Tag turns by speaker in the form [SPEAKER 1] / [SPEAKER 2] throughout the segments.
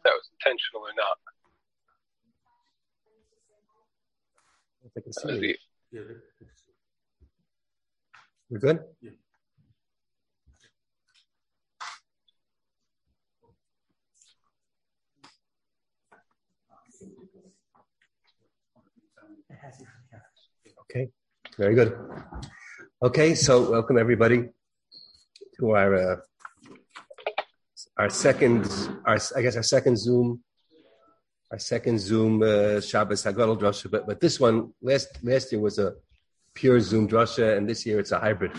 [SPEAKER 1] that was intentional or not.
[SPEAKER 2] I can see it. We're good?
[SPEAKER 3] Yeah.
[SPEAKER 2] Okay, very good. Okay, so welcome everybody to our second Zoom Shabbos Hagadol Drasha. But this one last year was a pure Zoom Drasha, and this year it's a hybrid.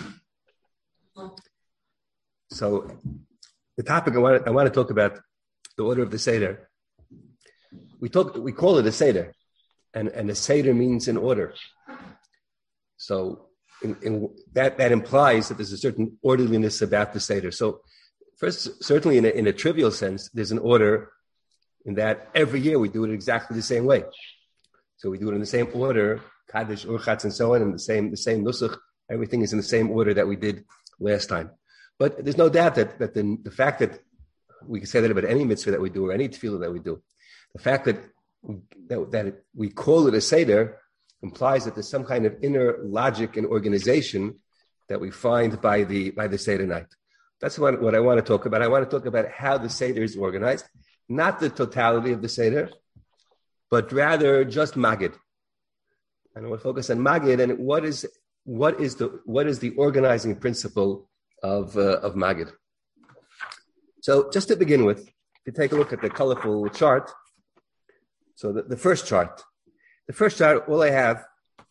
[SPEAKER 2] So the topic I want to talk about, the order of the Seder. We call it a Seder, and a Seder means an order. So in that implies that there's a certain orderliness about the Seder. So first, certainly in a trivial sense, there's an order in that every year we do it exactly the same way. So we do it in the same order, Kaddish, Urchatz, and so on, and the same Nusach. Everything is in the same order that we did last time. But there's no doubt that the fact that we can say that about any mitzvah that we do or any tefillah that we do, the fact that we call it a Seder implies that there's some kind of inner logic and organization that we find by the Seder night. That's what I want to talk about. I want to talk about how the Seder is organized, not the totality of the Seder, but rather just Magid. And I want to focus on Magid and what is the organizing principle of Magid. So just to begin with, if you take a look at the colorful chart, so the first chart, all I have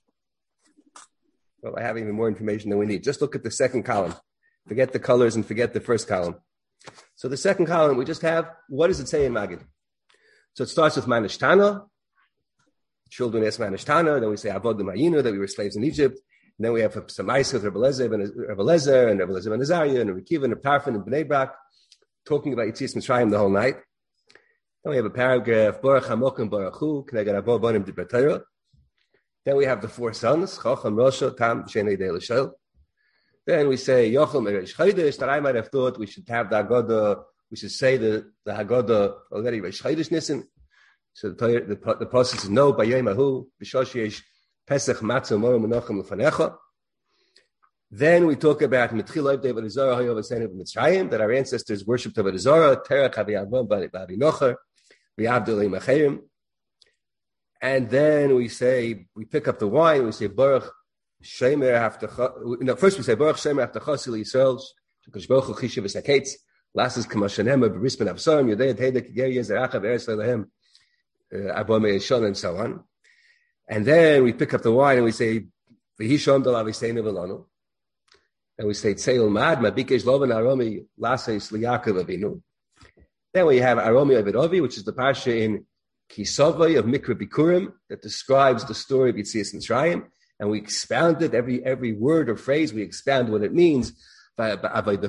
[SPEAKER 2] even more information than we need. Just look at the second column. Forget the colors and forget the first column. So the second column, we just have, what does it say in Magid? So it starts with Manishtana. Children ask Manishtana. Then we say Avodah Mayinu, that we were slaves in Egypt. And then we have some Maisa with Rebbe Lezer and Rebbe Lezer ben Azariah and Rebbe Kiva and Rebbe Tarfon and Bnei Brak, talking about Yetzias Mitzrayim the whole night. Then we have a paragraph, Baruch HaMokim Baruch Hu, K'neged Abo Bonim Divrei Torah. Then we have the four sons, Chacham, Rosha, Tam, Shenei Dei L'Shel. Then we say, Yochel Mereish Chodesh, that I might have thought we should have the Haggadah, we should say the Haggadah already, Reish Chodesh Nissen. So the process is no, Bayom Ahu, B'shosh Yesh Pesach Matzah Moro Menachem L'Fanecha. Then we talk about Mitchil Oivdei Avodah Zarah Hayo V'Seinu B'Mitzrayim, that our ancestors worshipped Avodah Zarah, Terach Haviyavon B'Avi Nocher, V'Yavdei L'Machayim. And then we pick up the wine, we say Baruch Shemer Haftacha. First we say Baruch Shemer Haftacha Sil Yisrael, Shekadosh Baruch Hu Chishav V'Saketz, Lasses Kamashanem B'Rispan Avsarim, Yodei Tedek Ger Yezeracha V'Eretz Le'Lehem, Abba Me'eshon, and so on. And then we pick up the wine and we say V'Hisham Dalav Yiseinu V'Lanu. And we say Tzeil Mad Mabikesh Lovan Aromi Lases Liyaakov Avinu. Then we have Aromi Avidovi, which is the parsha in Kisavai of Mikra Bikurim that describes the story of Yetzias Mitzrayim, and we expound it, every word or phrase, we expound what it means. Each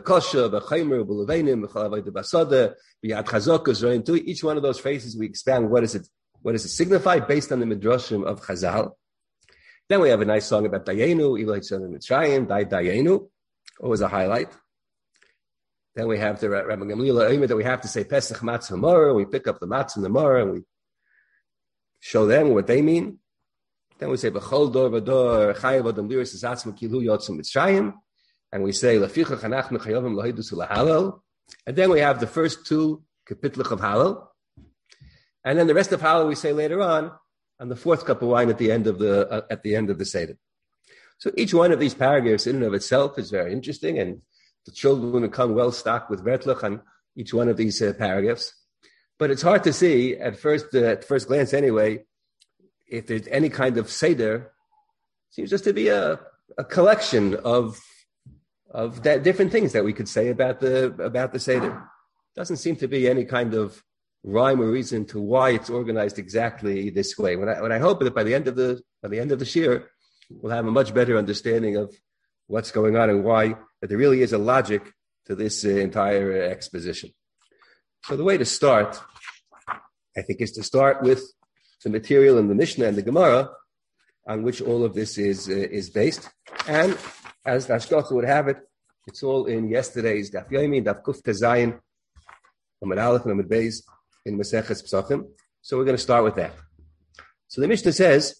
[SPEAKER 2] one of those phrases, we expound what does it signify based on the midrashim of Chazal. Then we have a nice song about Dayenu, Eloi Tzon Mitzrayim, Dayenu, always a highlight. Then we have the Rabbi Gamliel that we have to say Pesach Matzah Mora. We pick up the Matzah and the Mora and we show them what they mean. Then we say B'chol Dor V'Dor Chayav Adam Liris Zatzma Kilu Yotzim Mitzrayim, and we say Leficha Chanachnu Chayovim Lahidus Lahalel. And then we have the first two kapitlich of Halal, and then the rest of Halal we say later on the fourth cup of wine at the end of the Seder. So each one of these paragraphs in and of itself is very interesting, and the children will come well stocked with vertlach on each one of these paragraphs. But it's hard to see at first glance anyway, if there's any kind of Seder. It seems just to be a collection of different things that we could say about the Seder. Doesn't seem to be any kind of rhyme or reason to why it's organized exactly this way. When I hope that by the end of the shir, we'll have a much better understanding of what's going on and why that there really is a logic to this entire exposition. So the way to start, I think, is to start with the material in the Mishnah and the Gemara on which all of this is based. And as the Hashgacha would have it, it's all in yesterday's Daf Yomi, Daf Kuf Tezayin, Amud Aleph and Amud Beis, in Maseches Pesachim. So we're going to start with that. So the Mishnah says,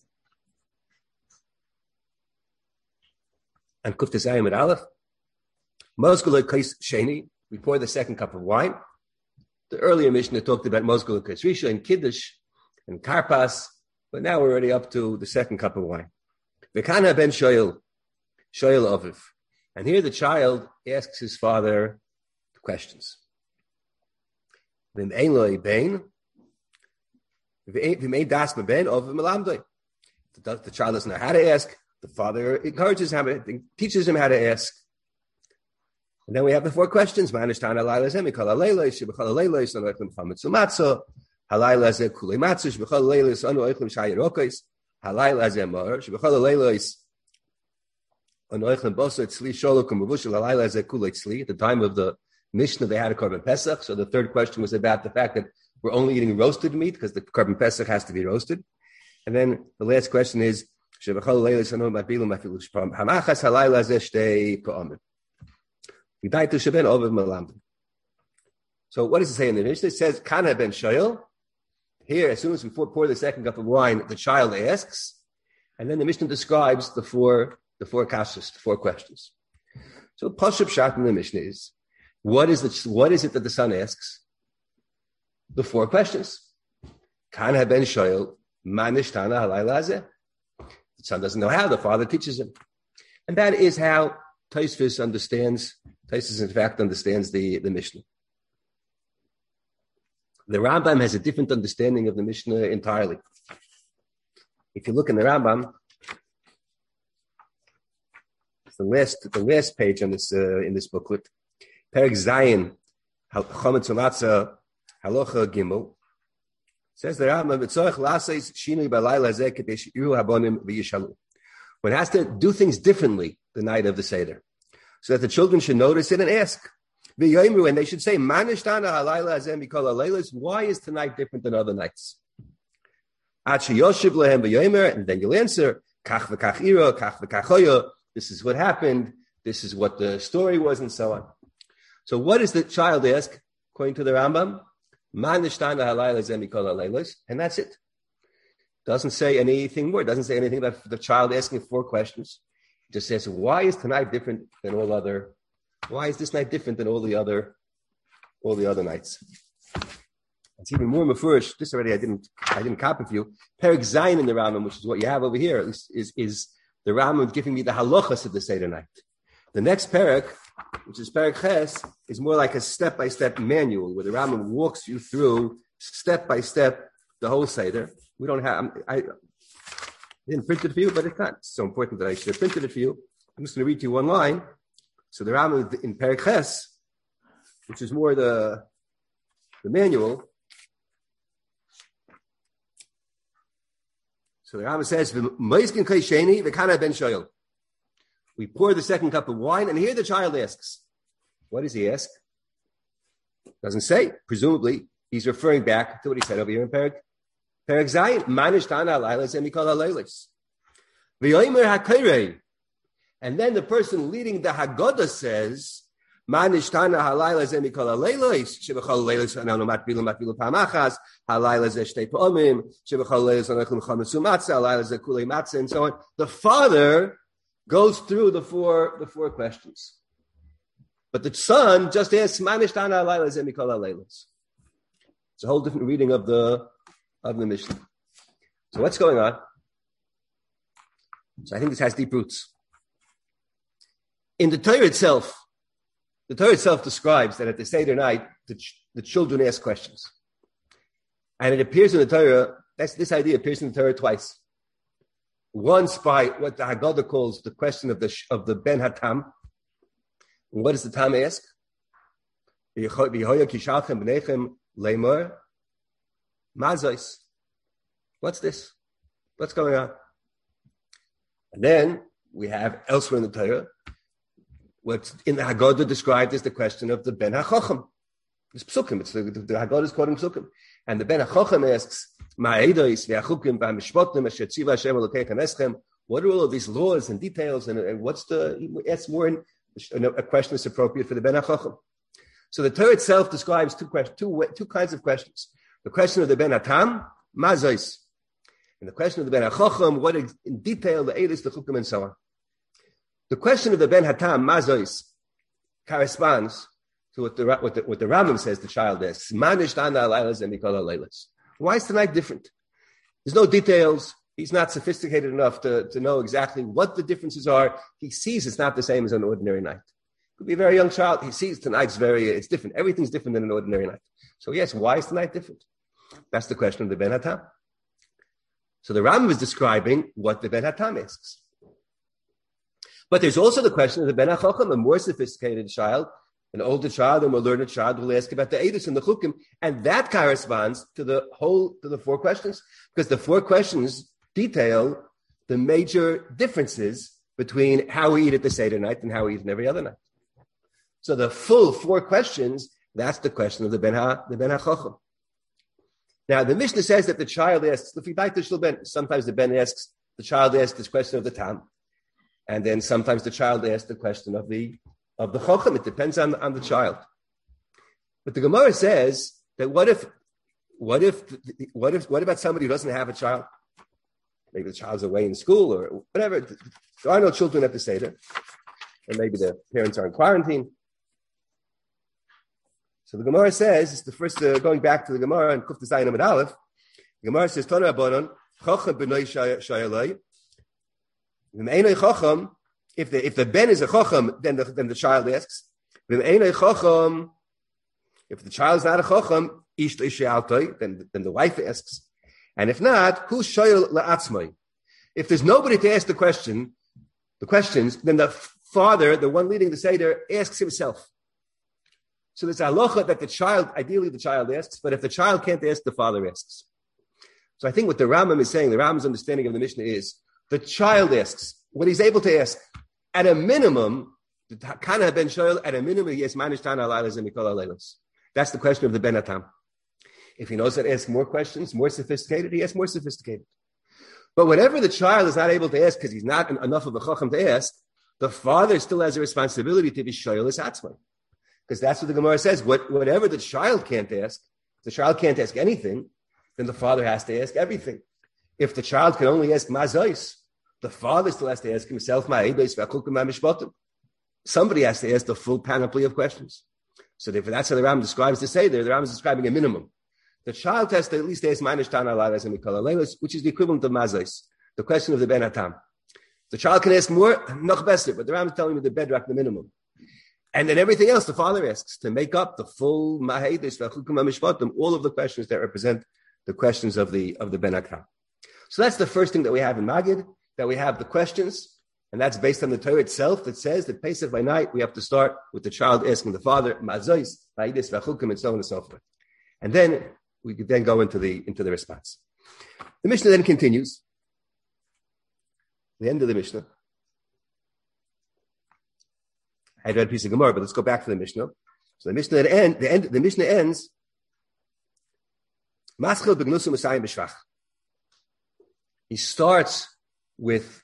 [SPEAKER 2] and Kuftes Ayim at Aleph, Mozgul Kais Sheni, we pour the second cup of wine. The earlier Mishnah talked about Mozgul Kais Risha and Kiddush and Karpas, but now we're already up to the second cup of wine. V'kana ben Shoyel Aviv. And here the child asks his father questions. The child doesn't know how to ask. The father encourages him, teaches him how to ask. And then we have the four questions. At the time of the Mishnah, they had a Korban Pesach. So the third question was about the fact that we're only eating roasted meat because the Korban Pesach has to be roasted. And then the last question is, so what does it say in the Mishnah? It says, Kana ben Shoyel. Here, as soon as we pour the second cup of wine, the child asks. And then the Mishnah describes the four kashas, the four questions. So Pashup Shat in the Mishnah is, what is it that the son asks? The four questions. Kana ben Shoyel, manishtana halayla. The son doesn't know how, the father teaches him. And that is how Tosfos understands the Mishnah. The Rambam has a different understanding of the Mishnah entirely. If you look in the Rambam, the last page on this in this booklet, Perek Zayin, Chometz Umatzah, Halacha Gimel, says the Rambam, one has to do things differently the night of the Seder, so that the children should notice it and ask. And they should say, why is tonight different than other nights? And then you'll answer, this is what happened, this is what the story was, and so on. So what does the child ask, according to the Rambam? And that's it. Doesn't say anything more. Doesn't say anything about the child asking four questions. It just says, why is tonight different than why is this night different than all the other nights? It's even more mafurish. This already I didn't copy for you. Perek Zayin in the Rambam, which is what you have over here, at least is the Rambam giving me the halachas of the Seder night. The next perek, which is Perek Ches, is more like a step-by-step manual where the Rambam walks you through step-by-step the whole Seder. We don't have, I didn't print it for you, but it's not so important that I should have printed it for you. I'm just going to read to you one line. So the Rambam in Perek Ches, which is more the manual. So the Rambam says, we pour the second cup of wine, and here the child asks. What does he ask? Doesn't say. Presumably, he's referring back to what he said over here in Perek Zayin. And then the person leading the Haggadah says, and so on. The father goes through the four questions. But the son just asks, it's a whole different reading of the Mishnah. So what's going on? So I think this has deep roots. In the Torah itself describes that at the Seder night, the children ask questions. And it appears in the Torah, this idea appears in the Torah twice. Once by what the Haggadah calls the question of the Ben Hatam. And what does the Tam ask? What's this? What's going on? And then we have elsewhere in the Torah, what's in the Haggadah described as the question of the Ben HaChacham. It's Psukim. It's the Haggadah is quoting Psukim. And the Ben HaChacham asks, what are all of these laws and details? And what's it's more in a question that's appropriate for the Ben HaChacham. So the Torah itself describes two kinds of questions. The question of the Ben Hatam, Mazois. And the question of the Ben HaChocham, what is in detail the Eidus, the Chukim, and so on. The question of the Ben Hatam, Mazois, corresponds to what the Rambam says the child asks. Why is tonight different? There's no details. He's not sophisticated enough to know exactly what the differences are. He sees it's not the same as an ordinary night. Could be a very young child. He sees tonight's it's different. Everything's different than an ordinary night. So yes, why is tonight different? That's the question of the Ben Hatam. So the Rambam is describing what the Ben Hatam asks. But there's also the question of the Ben HaChocham, a more sophisticated child, an older child, a more learned child will ask about the Eidus and the Chukim, and that corresponds to the four questions, because the four questions detail the major differences between how we eat at the Seder night and how we eat in every other night. So the full four questions, that's the question of the Ben HaChocham. Now, the Mishnah says that the child asks, sometimes the child asks this question of the Tam, and then sometimes the child asks the question of the Chochem. It depends on the child. But the Gemara says that what about somebody who doesn't have a child? Maybe the child's away in school or whatever. There are no children at the Seder, or maybe the parents are in quarantine. So the Gemara says, it's the first, going back to the Gemara and Kuf Zayin Amud Aleph, the Gemara says, Tana Rabbanan, Chochem b'noi shayalai. If the ben is a chacham, then the child asks. If the child is not a chacham, then the wife asks. And if not, who shoyel la'atzmai? If there's nobody to ask the questions, then the father, the one leading the seder, asks himself. So there's a halacha that ideally the child asks, but if the child can't ask, the father asks. So I think what the Rambam is saying, the Rambam's understanding of the Mishnah is, the child asks what he's able to ask. At a minimum, the Kana ben Shoel, at a minimum, he asks, Manish Tana Alaylas and Mikol Alaylas. That's the question of the Ben Hatam. If he knows how to ask more questions, more sophisticated, he asks more sophisticated. But whatever the child is not able to ask because he's not enough of a chacham to ask, the father still has a responsibility to be Shoel as Atzman. Because that's what the Gemara says. Whatever the child can't ask, if the child can't ask anything, then the father has to ask everything. If the child can only ask Mazois, the father still has to ask himself, somebody has to ask the full panoply of questions. So therefore, that's how the Rambam describes the Seder. The Rambam is describing a minimum. The child has to at least ask Manish Tana Alaylas and Mikol Alaylas, which is the equivalent of Mazois, the question of the Ben Hatam. The child can ask more, noch beser, but the Rambam is telling you the bedrock, the minimum. And then everything else the father asks to make up the full Mahedis, all of the questions that represent the questions of the Ben Hatam. So that's the first thing that we have in Magid, that we have the questions, and that's based on the Torah itself that says that Pesach by night, we have to start with the child asking the father, Mazois, Va'idis, V'chukim, and so on and so forth. And then we could then go into the response. The Mishnah then continues. The end of the Mishnah. I had read a piece of Gemara, but let's go back to the Mishnah. So the Mishnah the Mishnah ends, Maschil b'gnusum Masayim b'shvach. He starts with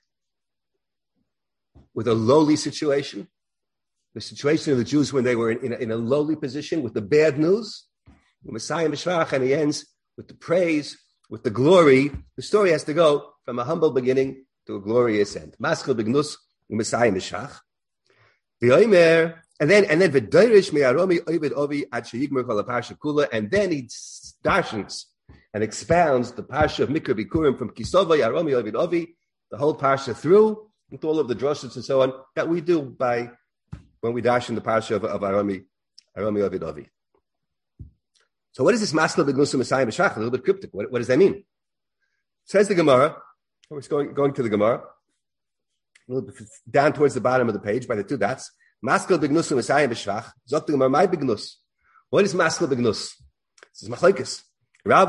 [SPEAKER 2] a lowly situation, the situation of the Jews when they were in a lowly position with the bad news, Messiah Mishvach, and he ends with the praise, with the glory. The story has to go from a humble beginning to a glorious end. Maschil b'gnus Messiah Mishvach. And then v'dayrish me'aromi ovid ovi ad sheyigmer kol ha'parsha kula, and then he darshans and expounds the parsha of Mikra Bikurim from Kisova Yaromi Ovid Ovi, the whole parsha through, with all of the droshes and so on that we do when we dash in the parsha of Aromi Ovid Ovi. So what is this Maskal B'Gnusum Messiah B'Shach? A little bit cryptic. What does that mean? Says the Gemara. We're going to the Gemara. A little bit down towards the bottom of the page by the two dots. Maskal B'Gnusum Messiah B'Shach. Zok the Gemara, my B'Gnus. What is Maskal B'Gnus? This is Machlokes. Rav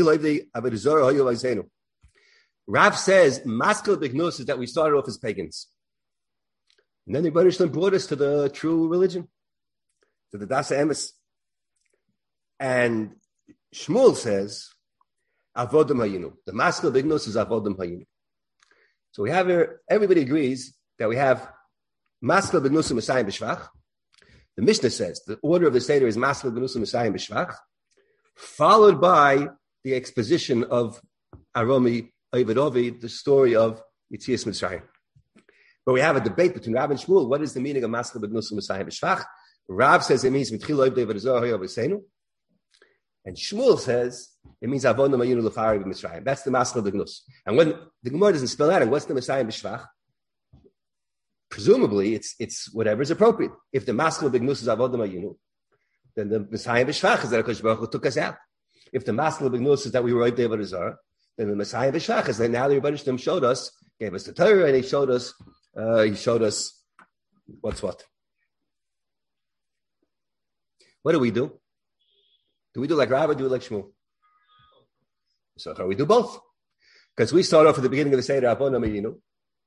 [SPEAKER 2] says, Maskal B'Gnus is that we started off as pagans. And then the Rebbeinu Shalom brought us to the true religion, to the Dasa Emes. And Shmuel says, Avodim Hayinu. The Maskal B'Gnus is Avodim Hayinu. So we have here, everybody agrees that we have Maskal B'Gnus and Messiah B'Shvach. The Mishnah says, the order of the Seder is Maskal B'Gnus and Messiah B'Shvach. followed by the exposition of Aromi Ovid, the story of Yetzias Mitzrayim. But we have a debate between Rav and Shmuel. What is the meaning of Maskil B'Gnus Messiah B'Shvach? Rav says it means Mitchil Oivdei V'Rizor Hoyo V'Seinu. And Shmuel says it means Avonu Mayinu L'Fari B'Mitzrayim. That's the Maskil B'Gnus. And when the Gemara doesn't spell out, and what's the Messiah B'Shvach? Presumably, it's whatever is appropriate. If the Maskil B'Gnus is Avonu Mayinu, then the Messiah B'Shvach is that HaKadosh Baruch Hu took us out. If the Maskil B'Gnus is that we were Oivdei V'Rizor, then the Messiah B'Shvach is that now the Rebbeinu Shalom showed us, gave us the Torah, and he showed us what's what. What do? Do we do like Rav or do we like Shmuel? So we do both. Because we start off at the beginning of the Seder, Avonu Mayinu.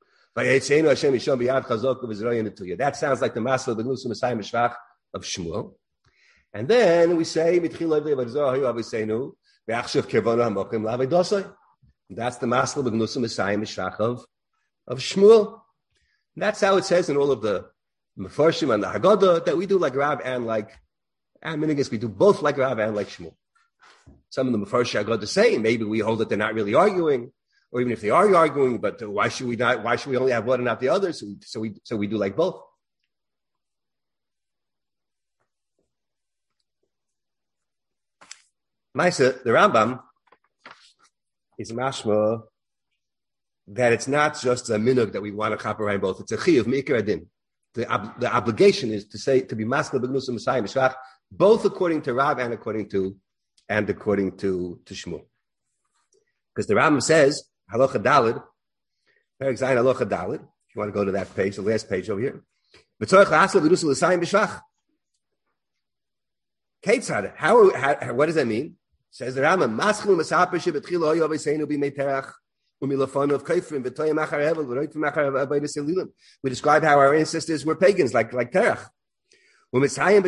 [SPEAKER 2] That sounds like the Maskil B'Gnus Messiah B'Shvach of Shmuel. And then we say, that's the Maskil B'Gnus Messiah B'Shvach of Shmuel. And that's how it says in all of the Mefarshim and the Haggadah that we do like Rav and like Minigus, we do both like Rav and like Shmuel. Some of the Mefarshim Haggadah say maybe we hold that they're not really arguing, or even if they are arguing, but why should we only have one and not the other? So we do like both. Maisa, the Rambam is mashma that it's not just a minhag that we want to copyright both. It's a chiyuv meikar adin. The obligation is to be Maskil B'Gnus Messiah B'Shvach, both according to Rav and according to Shmuel. Because the Rambam says Halacha Dalid, Perek Zayin Halacha Dalid. If you want to go to that page, the last page over here. B'tzorech la'asel B'Gnus Messiah B'Shvach. Keitzad. How? What does that mean? Says the Rambam, Maskil Masaper Shebetchila Hoyo V'Seinu B'Mei we describe how our ancestors were pagans, like Terach. And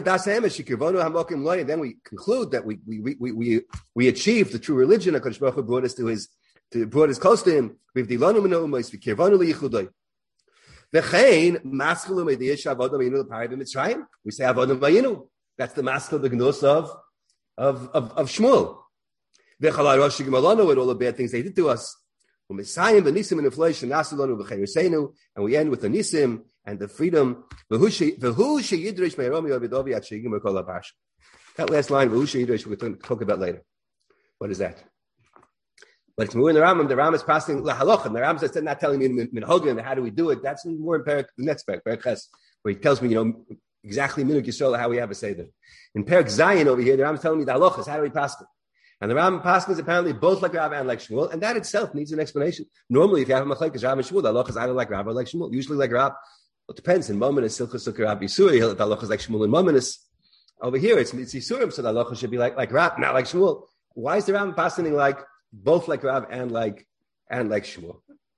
[SPEAKER 2] then we conclude that we achieved the true religion. HaKadosh Baruch Hu brought us close to Him. We say Avonu Mayinu. That's the Maskil B'Gnus of Shmuel. With all the bad things they did to us. And we end with the nisim and the freedom. That last line, we're going to talk about later. What is that? But it's more in the Rambam. The Rambam is passing la halacha. The Rambam says, not telling me minhagim, how do we do it? That's more in the next Perek Ches, where he tells me, exactly minhag Yisrael, how we have a seder. In Perek Zayin over here, the Rambam is telling me the halachas, how do we pass it? And the Rambam Paschal is apparently both like Rav and like Shmuel, and that itself needs an explanation. Normally, if you have a machlekes Rav and Shmuel, the halacha is either like Rav or like Shmuel. Usually like Rav. Well, it depends. In Mominus, Silchus Sukkah Rav Yisuri, the halacha is like Shmuel in Mominus. Over here, it's Yisurim, so the halacha should be like Rav, not like Shmuel. Why is the Rambam Paschal like both like Rav and like Shmuel?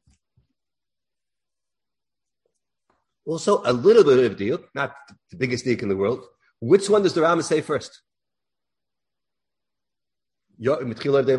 [SPEAKER 2] Also, a little bit of a deal, not the biggest deal in the world. Which one does the Rambam say first? That's the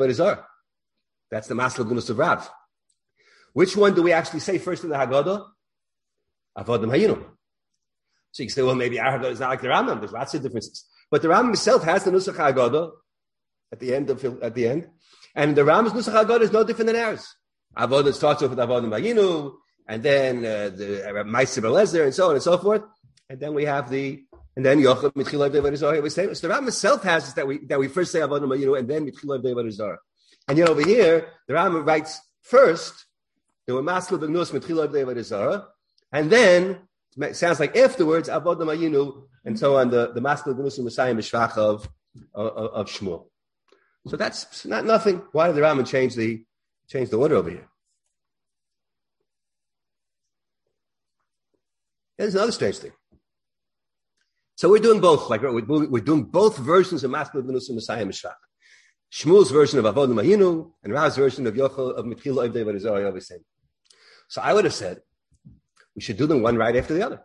[SPEAKER 2] Maskil B'Gnus of Rav. Which one do we actually say first in the Haggadah? Avonu Mayinu. So you can say, well, maybe our Haggadah is not like the Rambam. There's lots of differences. But the Rambam himself has the Nusach Haggadah at the end. And the Rambam's Nusach Haggadah is no different than ours. Avonu starts off with Avonu Mayinu, and then the Ma'aser Belezer, and so on and so forth. And then we have and then Yochel Mitchilav Devarizar was saying. So the Rambam itself has that we first say Avonu Mayinu and then Mitchilav Devarizar. And yet over here, the Rambam writes first there were Maskil B'Gnus Mitchilav Devarizar, and then it sounds like afterwards Avonu Mayinu and so on the Maskil B'Gnus Messiah B'Shvach of Shmuel. So that's not nothing. Why did the Rambam change the order over here? There's another strange thing. So we're doing both. Like we're doing both versions of Maskil B'Gnus Messiah B'Shvach. Shmuel's version of Avonu Mayinu and Rav's version of Yochel of Mitchila Oivdei V'Rizor. So I would have said we should do them one right after the other.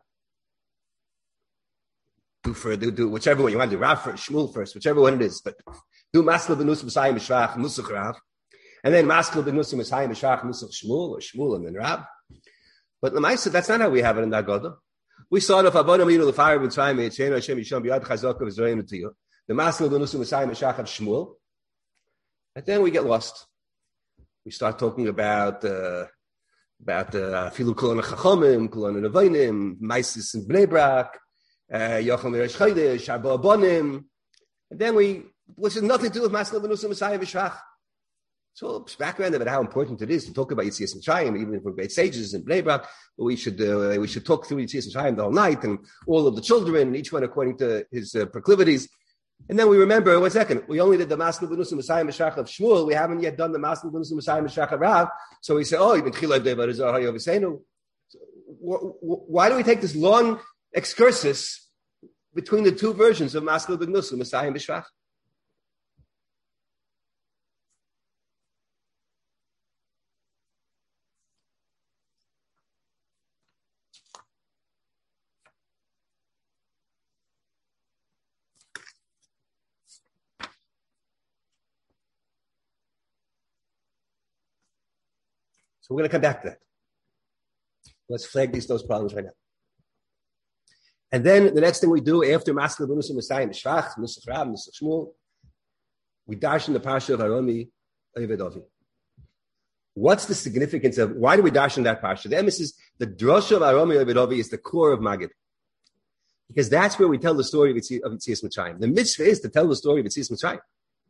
[SPEAKER 2] Do whichever one you want to do. Rav first, Shmuel first, whichever one it is. But do Maskil B'Gnus Messiah B'Shvach Nusach Rav, and then Maskil B'Gnus Messiah B'Shvach Nusach Shmuel, or Shmuel and then Rav. But L'maisa, that's not how we have it in the Haggadah. We start off Avonu Mayinu l'Fari B'Tzrayim Yitzchenu Hashem Yisham B'Yad Chazaka V'Zorayim L'Tiyah. the Masel Benusu Messiah Meshach of Shmuel, and then we get lost. We start talking about Filu Kolon Chachomim, Kolon Nevoinim, Maisis and Bnei Brak, Yocham Eresh Chodesh, Arba Abonim, and then which has nothing to do with Masel Benusu Messiah Meshach. So background about how important it is to talk about Yetzias Mitzrayim, even if we're great sages in Bnei Brak, but we should talk through Yetzias Mitzrayim the whole night and all of the children, each one according to his proclivities. And then we remember, 1 second, we only did the Masel Benusu Messiah Meshach of Shmuel. We haven't yet done the Masel Benusu Messiah Meshach of Rav. So we say, why do we take this long excursus between the two versions of Masel Benusu Messiah Meshach? So we're going to come back to that. Let's flag those problems right now. And then the next thing we do after Masel Benusu Messiah Meshach, Nusach Rav, Nusach Shmuel, we dash in the Parsha of Aromi Oved Avi. What's the significance of, why do we dash in that Parsha? The emphasis, the drosha of Aromi Oved Avi is the core of Magid. Because that's where we tell the story of Yetzias Mitzrayim. The mitzvah is to tell the story of Yetzias Mitzrayim.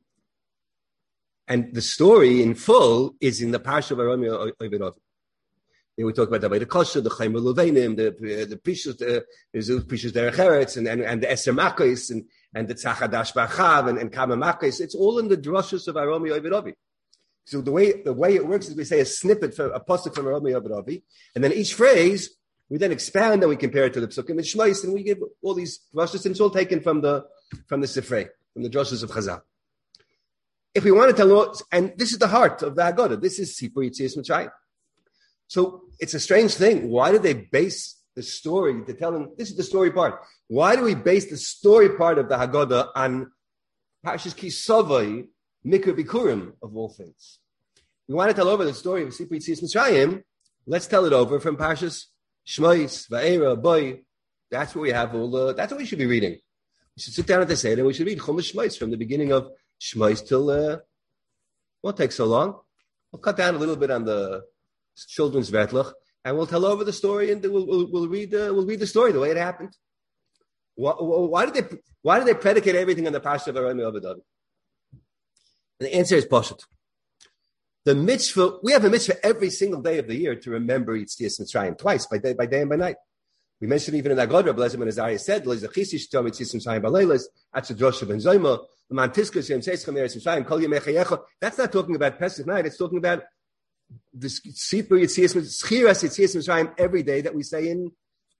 [SPEAKER 2] And the story in full is in the Parsha of Aromi Oved Avi. We talk about the Vayda Kosher, the Chaim Luvenim, the Prishus, the Prishus Derech Eretz, and the Eser Makos, and the Tzachadash Bachav, and Kama Makos. It's all in the droshes of Aromi Oved Avi. So the way it works is we say a snippet, a pasuk from Aromi Oved Avi, and then each phrase we then expand and we compare it to the Psukim and Shmos, and we give all these droshes, and it's all taken from the Sifrei, from the droshes of Chazal. If we want to tell, and this is the heart of the Haggadah, this is Sipur Yetzias Mitzrayim. So it's a strange thing. Why do they base the story to telling? This is the story part. Why do we base the story part of the Haggadah on Parshas Ki Sovai, Mikra Bikurim, of all things? We want to tell over the story of Sipur Yetzias Mitzrayim. Let's tell it over from Parshas Shmos, Va'era, Boy. That's where we have that's what we should be reading. We should sit down at the Seder and we should read Chumash Shmos from the beginning of Shmos till, won't take so long. We'll cut down a little bit on the children's Vetlach, and we'll tell over the story, and we'll read the story the way it happened. Why did they predicate everything on the Parsha of Aromi Oved Avi? And the answer is Pashut. The mitzvah, we have a mitzvah every single day of the year to remember Yetzias Mitzrayim, twice, by day and by night. We mentioned even in the Haggadah, Blazer ben Azariah said, "Leizachisish tom Yetzias Mitzrayim baleilas atzadrosha ben Zoyma l'mantiskus yem seischem eretz Mitzrayim kol yemei chayecha." That's not talking about Pesach night. It's talking about the Sipur Yetzias Mitzrayim every day that we say in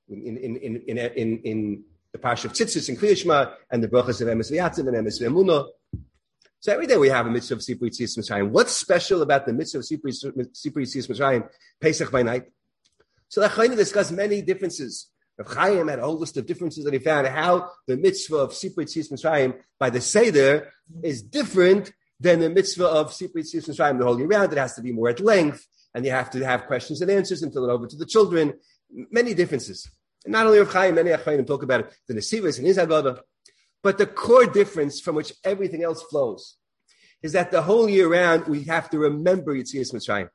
[SPEAKER 2] the Parsha of Tzitzis and Kriya Shema and the brachas of Emes V'Yatzim and Emes V'Emunah. So every day we have a mitzvah of Sipur Yetzias Mitzrayim. What's special about the mitzvah of Sipur Yetzias Mitzrayim, Pesach by night? So the Chaim discussed many differences. Rav Chaim had a whole list of differences that he found how the mitzvah of Sipur Yetzias Mitzrayim by the Seder is different than the mitzvah of Sipur Yetzias Mitzrayim the whole year round. It has to be more at length, and you have to have questions and answers and fill it over to the children. Many differences. And not only Rav Chaim, many Achayim talk about it, the Nesivos and his Haggadah. But the core difference from which everything else flows is that the whole year round we have to remember Yetzias Mitzrayim.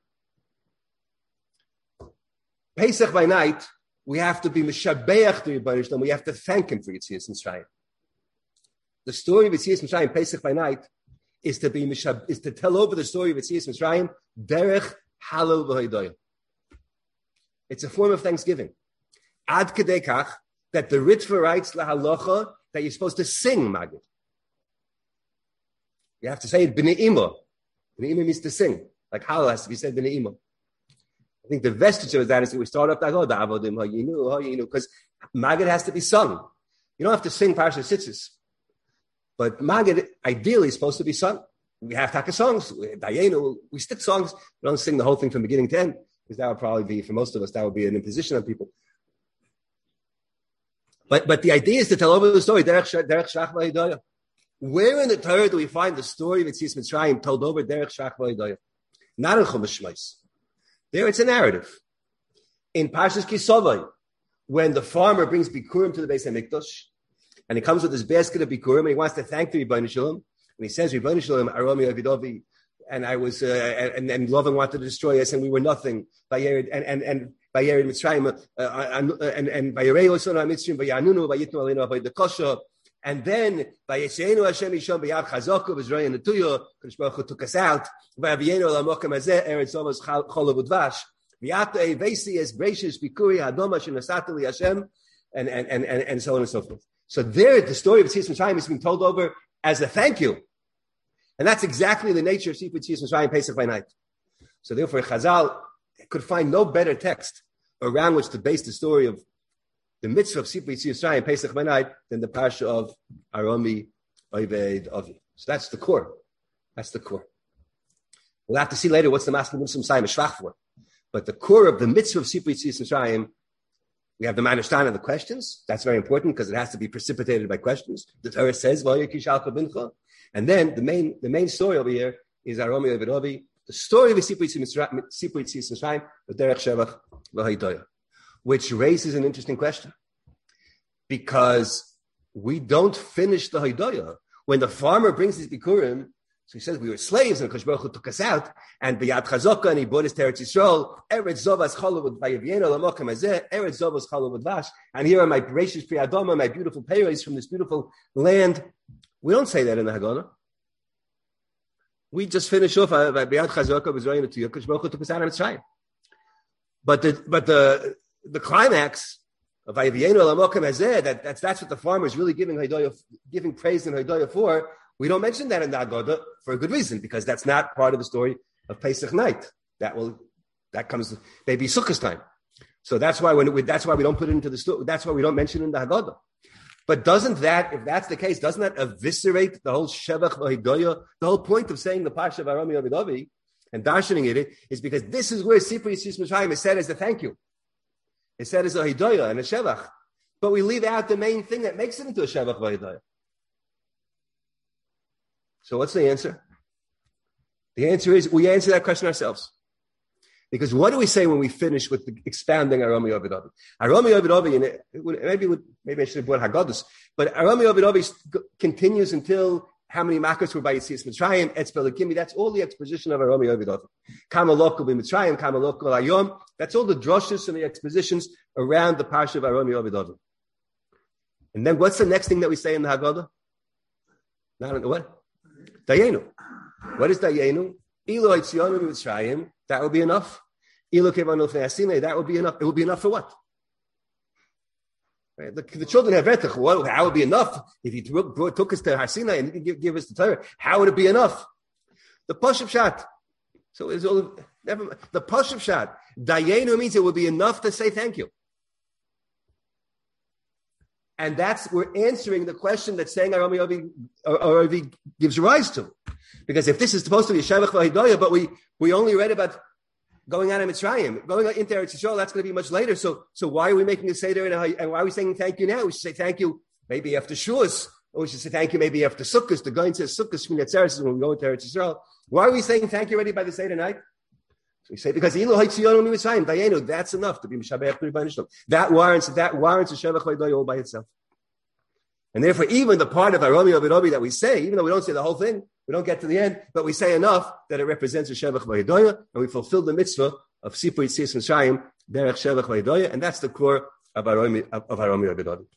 [SPEAKER 2] Pesach by night, we have to be Meshabeach to Rebbeinu Shalom. We have to thank him for Yetzias Mitzrayim. The story of Yetzias Mitzrayim, Pesach by night, is to tell over the story of Yetzias Mitzrayim, Derech Halal V'Hodoyah. It's a form of thanksgiving. Ad Kedei Kach, that the Ritva writes lahalacha that you're supposed to sing Magid. You have to say it B'nei Ima. B'nei Ima means to sing. Like Halal has to be said B'nei Ima. I think the vestige of that is that we start off the Avodim Hayinu, because Magid has to be sung. You don't have to sing Parsha Tzitzis. But Magid ideally is supposed to be sung. We have Taka songs. Dayenu, we stick songs. We don't sing the whole thing from beginning to end, because that would probably be, for most of us, that would be an imposition on people. But the idea is to tell over the story. Derech Shach V'Hidayah. Where in the Torah do we find the story of Yetzias Mitzrayim told over Derech Shach V'Hidayah? Not in Chumash Shmos. There it's a narrative. In Parshas Ki Sovai, when the farmer brings Bikurim to the Beis HaMikdash, and he comes with this basket of bikurim, and he wants to thank the Rebbeinu Shalom. And he says, Rebbeinu Shalom, Aromi Ovidovi, and I was, and Lavan wanted to destroy us, and we were nothing. By Yerid Mitzrayim, and by Yerei Osona Mitzrayim, by Yanunu, by Yitnu Alinu, by the Kosha, and then by Yisraelu Hashem Yisham, by Yad Chazaka, by Zraya Netuyo, Kadosh Baruch Hu took us out. By Avienu Lamokam Hazeh, Eretz Zovas Cholav Udvash. V'yata Evesi Es Breishis Bikuri Hadoma Shenasata Li Hashem, and so on and so forth. So there, the story of Tzis Mitzrayim is being told over as a thank you. And that's exactly the nature of Sifrei Tzis Mitzrayim Pesach by night. So therefore, Chazal could find no better text around which to base the story of the mitzvah of Sifrei Tzis Mitzrayim Pesach by night than the parsha of Aromi Oved Avi. So that's the core. That's the core. We'll have to see later what's the Masna Mitzvah Mitzrayim Shvach for. But the core of the mitzvah of Sifrei Tzis Mitzrayim, we have the Manashtan and the questions. That's very important because it has to be precipitated by questions. The Torah says, and then the main story over here is Aromi Oved Avi, the story of Sifrei Tzis Mitzrayim, the Derech Shevach V'Haidoya, which raises an interesting question. Because we don't finish the Haidoya. When the farmer brings his Bikurim, so he says we were slaves and Kadosh Baruch Hu took us out, and B'yad Chazaka, and he brought us to Eretz Yisrael, Eretz Zovas Cholav V'Yavienu Lamokam Hazeh, Eretz Zovas Cholav V'Dvash, and here are my gracious Pri Adama, my beautiful payros from this beautiful land. We don't say that in the Haggadah. We just finish off by B'yad Chazaka B'Zraya Netuyo, Kadosh Baruch Hu took us out of Mitzrayim. But the climax of V'Yavienu Lamokam Hazeh, that's what the farmer is really giving praise and Haidoya for. We don't mention that in the Haggadah for a good reason, because that's not part of the story of Pesach night. That comes maybe Sukkot time. So that's why we don't put it into the story. That's why we don't mention it in the Haggadah. But if that's the case, doesn't that eviscerate the whole Shevach V'Haidoya? The whole point of saying the Parsha of Aromi Oved Avi and darshaning it is because this is where Sifrei Tzis Mitzrayim is said as a thank you. It's said as a Haidoya and a Shevach. But we leave out the main thing that makes it into a Shevach V'Haidoya. So what's the answer? The answer is we answer that question ourselves. Because what do we say when we finish with the expounding Aromi Oved Avi? Aromi Oved Avi, maybe I should have brought Haggadahs, but Aromi Oved Avi continues until how many makkos were by Yetzias Mitzrayim, Etzbel Akimi. That's all the exposition of Aromi Oved Avi. Kama Lokal b'Mitzrayim, Kama Lokal Ayom. That's all the droshes and the expositions around the parsha of Aromi Oved Avi. And then what's the next thing that we say in the Haggadah? What? Dayenu. What is Dayenu? Ilu Haitziyonu Mitzrayim. That would be enough. Ilu Kevanu Fnei that would be enough. It would be enough for what? Right? The children have retach. Well, how would it be enough if he took us to Har Sinai and didn't give us the Torah? How would it be enough? The Pashup Shat. So it's all never mind. The Pashup Shat. Dayenu means it would be enough to say thank you. And we're answering the question that saying Aromi Avi gives rise to. Because if this is supposed to be a Shevach V'Haidoya, but we only read about going out of Mitzrayim, going into Eretz Yisrael, that's going to be much later. So why are we making a Seder and why are we saying thank you now? We should say thank you maybe after Shuas, or we should say thank you maybe after Sukkot. The going to Sukkot, Shmini Atzeres, when we go into Eretz Yisrael. Why are we saying thank you already by the Seder night? So we say because Ilu Haitziyonu Mitzrayim, Dayenu, that's enough to be Mishabech Rebbeinu Shalom. That warrants a Shevach V'Haidoya all by itself. And therefore, even the part of Aromi Oved Avi that we say, even though we don't say the whole thing, we don't get to the end, but we say enough that it represents a Shevach V'Haidoya, and we fulfill the mitzvah of Sifrei Tzis Mitzrayim, Derech Shevach V'Haidoya, and that's the core of Aromi Oved Avi.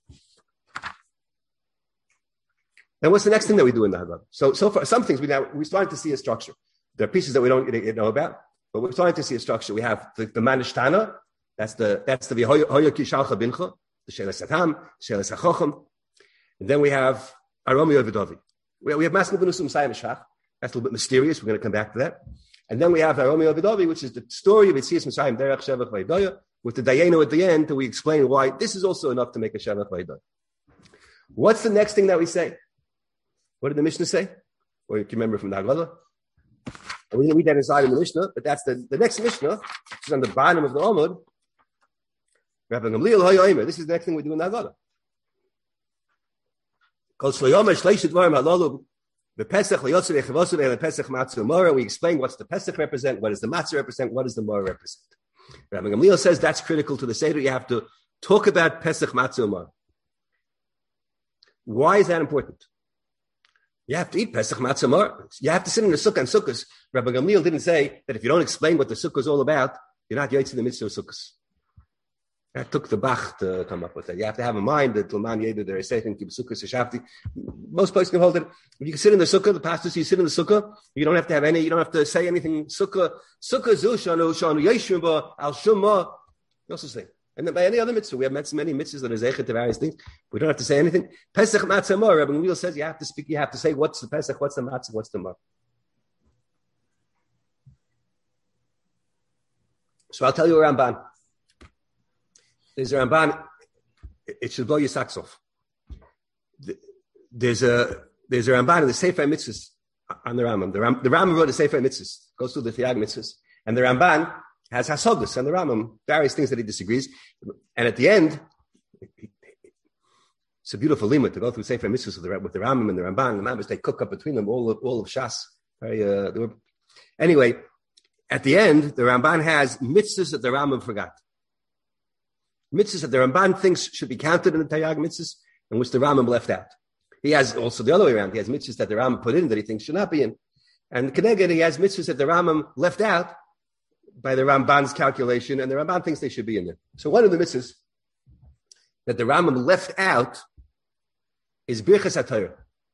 [SPEAKER 2] Then what's the next thing that we do in the Haggadah? So far, some things we're starting to see a structure. There are pieces that we don't know about, but we're starting to see a structure. We have the Manishtana, that's the V'Hoya Kishalcha Bincha, the Sheles Hatam, Sheles HaChochem. And then we have Aromi Oved Avi. We have Masna B'Nusum Sayim Shach. That's a little bit mysterious. We're going to come back to that. And then we have Aromi Oved Avi, which is the story of Yetzias Mitzrayim Derech Shevach V'Haidoya, with the Dayenu at the end, till we explain why this is also enough to make a Shevach V'Haidoya. What's the next thing that we say? What did the Mishnah say? Or you can remember from the Haggadah? We didn't read that inside in the Mishnah, but that's the next Mishnah, which is on the bottom of the Amud. Rabbi Gamliel Hayomer. This is the next thing we do in the Haggadah. We explain what's the Pesach represent, what does the Matzah represent, what does the Maror represent. Rabbi Gamliel says that's critical to the Seder. You have to talk about Pesach Matzah Maror. Why is that important? You have to eat Pesach Matzah Mar. You have to sit in the sukkah and sukkahs. Rabbi Gamliel didn't say that if you don't explain what the sukkah is all about, you're not yotze the mitzvah of sukkahs. That took the Bach to come up with that. You have to have a mind that L'man Yeda there is saying keep sukkahs shafti. Most places can hold it. If you can sit in the sukkah, the pastor says you sit in the sukkah. You don't have to say anything. Sukkah zu shanu yeshim ba al shumma. No such thing. And then by any other mitzvah, we have many mitzvahs that are zeichet to various things. We don't have to say anything. Pesach matzah mar. Rabbi Gamliel says you have to speak. You have to say what's the Pesach, what's the matzah, what's the mar. So I'll tell you a Ramban. There's a Ramban. It should blow your socks off. There's a Ramban in the Sefer Mitzvahs on the Rambam. The Rambam wrote the Sefer Mitzvahs, goes through the Tiyag Mitzvahs, and the Ramban has hasogas and the Rambam, various things that he disagrees. And at the end, it's a beautiful limit to go through Sefer Mitzvahs with the Rambam and the Ramban. The Rambam, they cook up between them all of Shas. Anyway, at the end, the Ramban has mitzvahs that the Rambam forgot. Mitzvahs that the Ramban thinks should be counted in the Tayag mitzvahs, and which the Rambam left out. He has also the other way around. He has mitzvahs that the Rambam put in that he thinks should not be in. And Keneged, he has mitzvahs that the Rambam left out by the Ramban's calculation, and the Ramban thinks they should be in there. So one of the mitzvahs that the Rambam left out is Birchas HaTorah.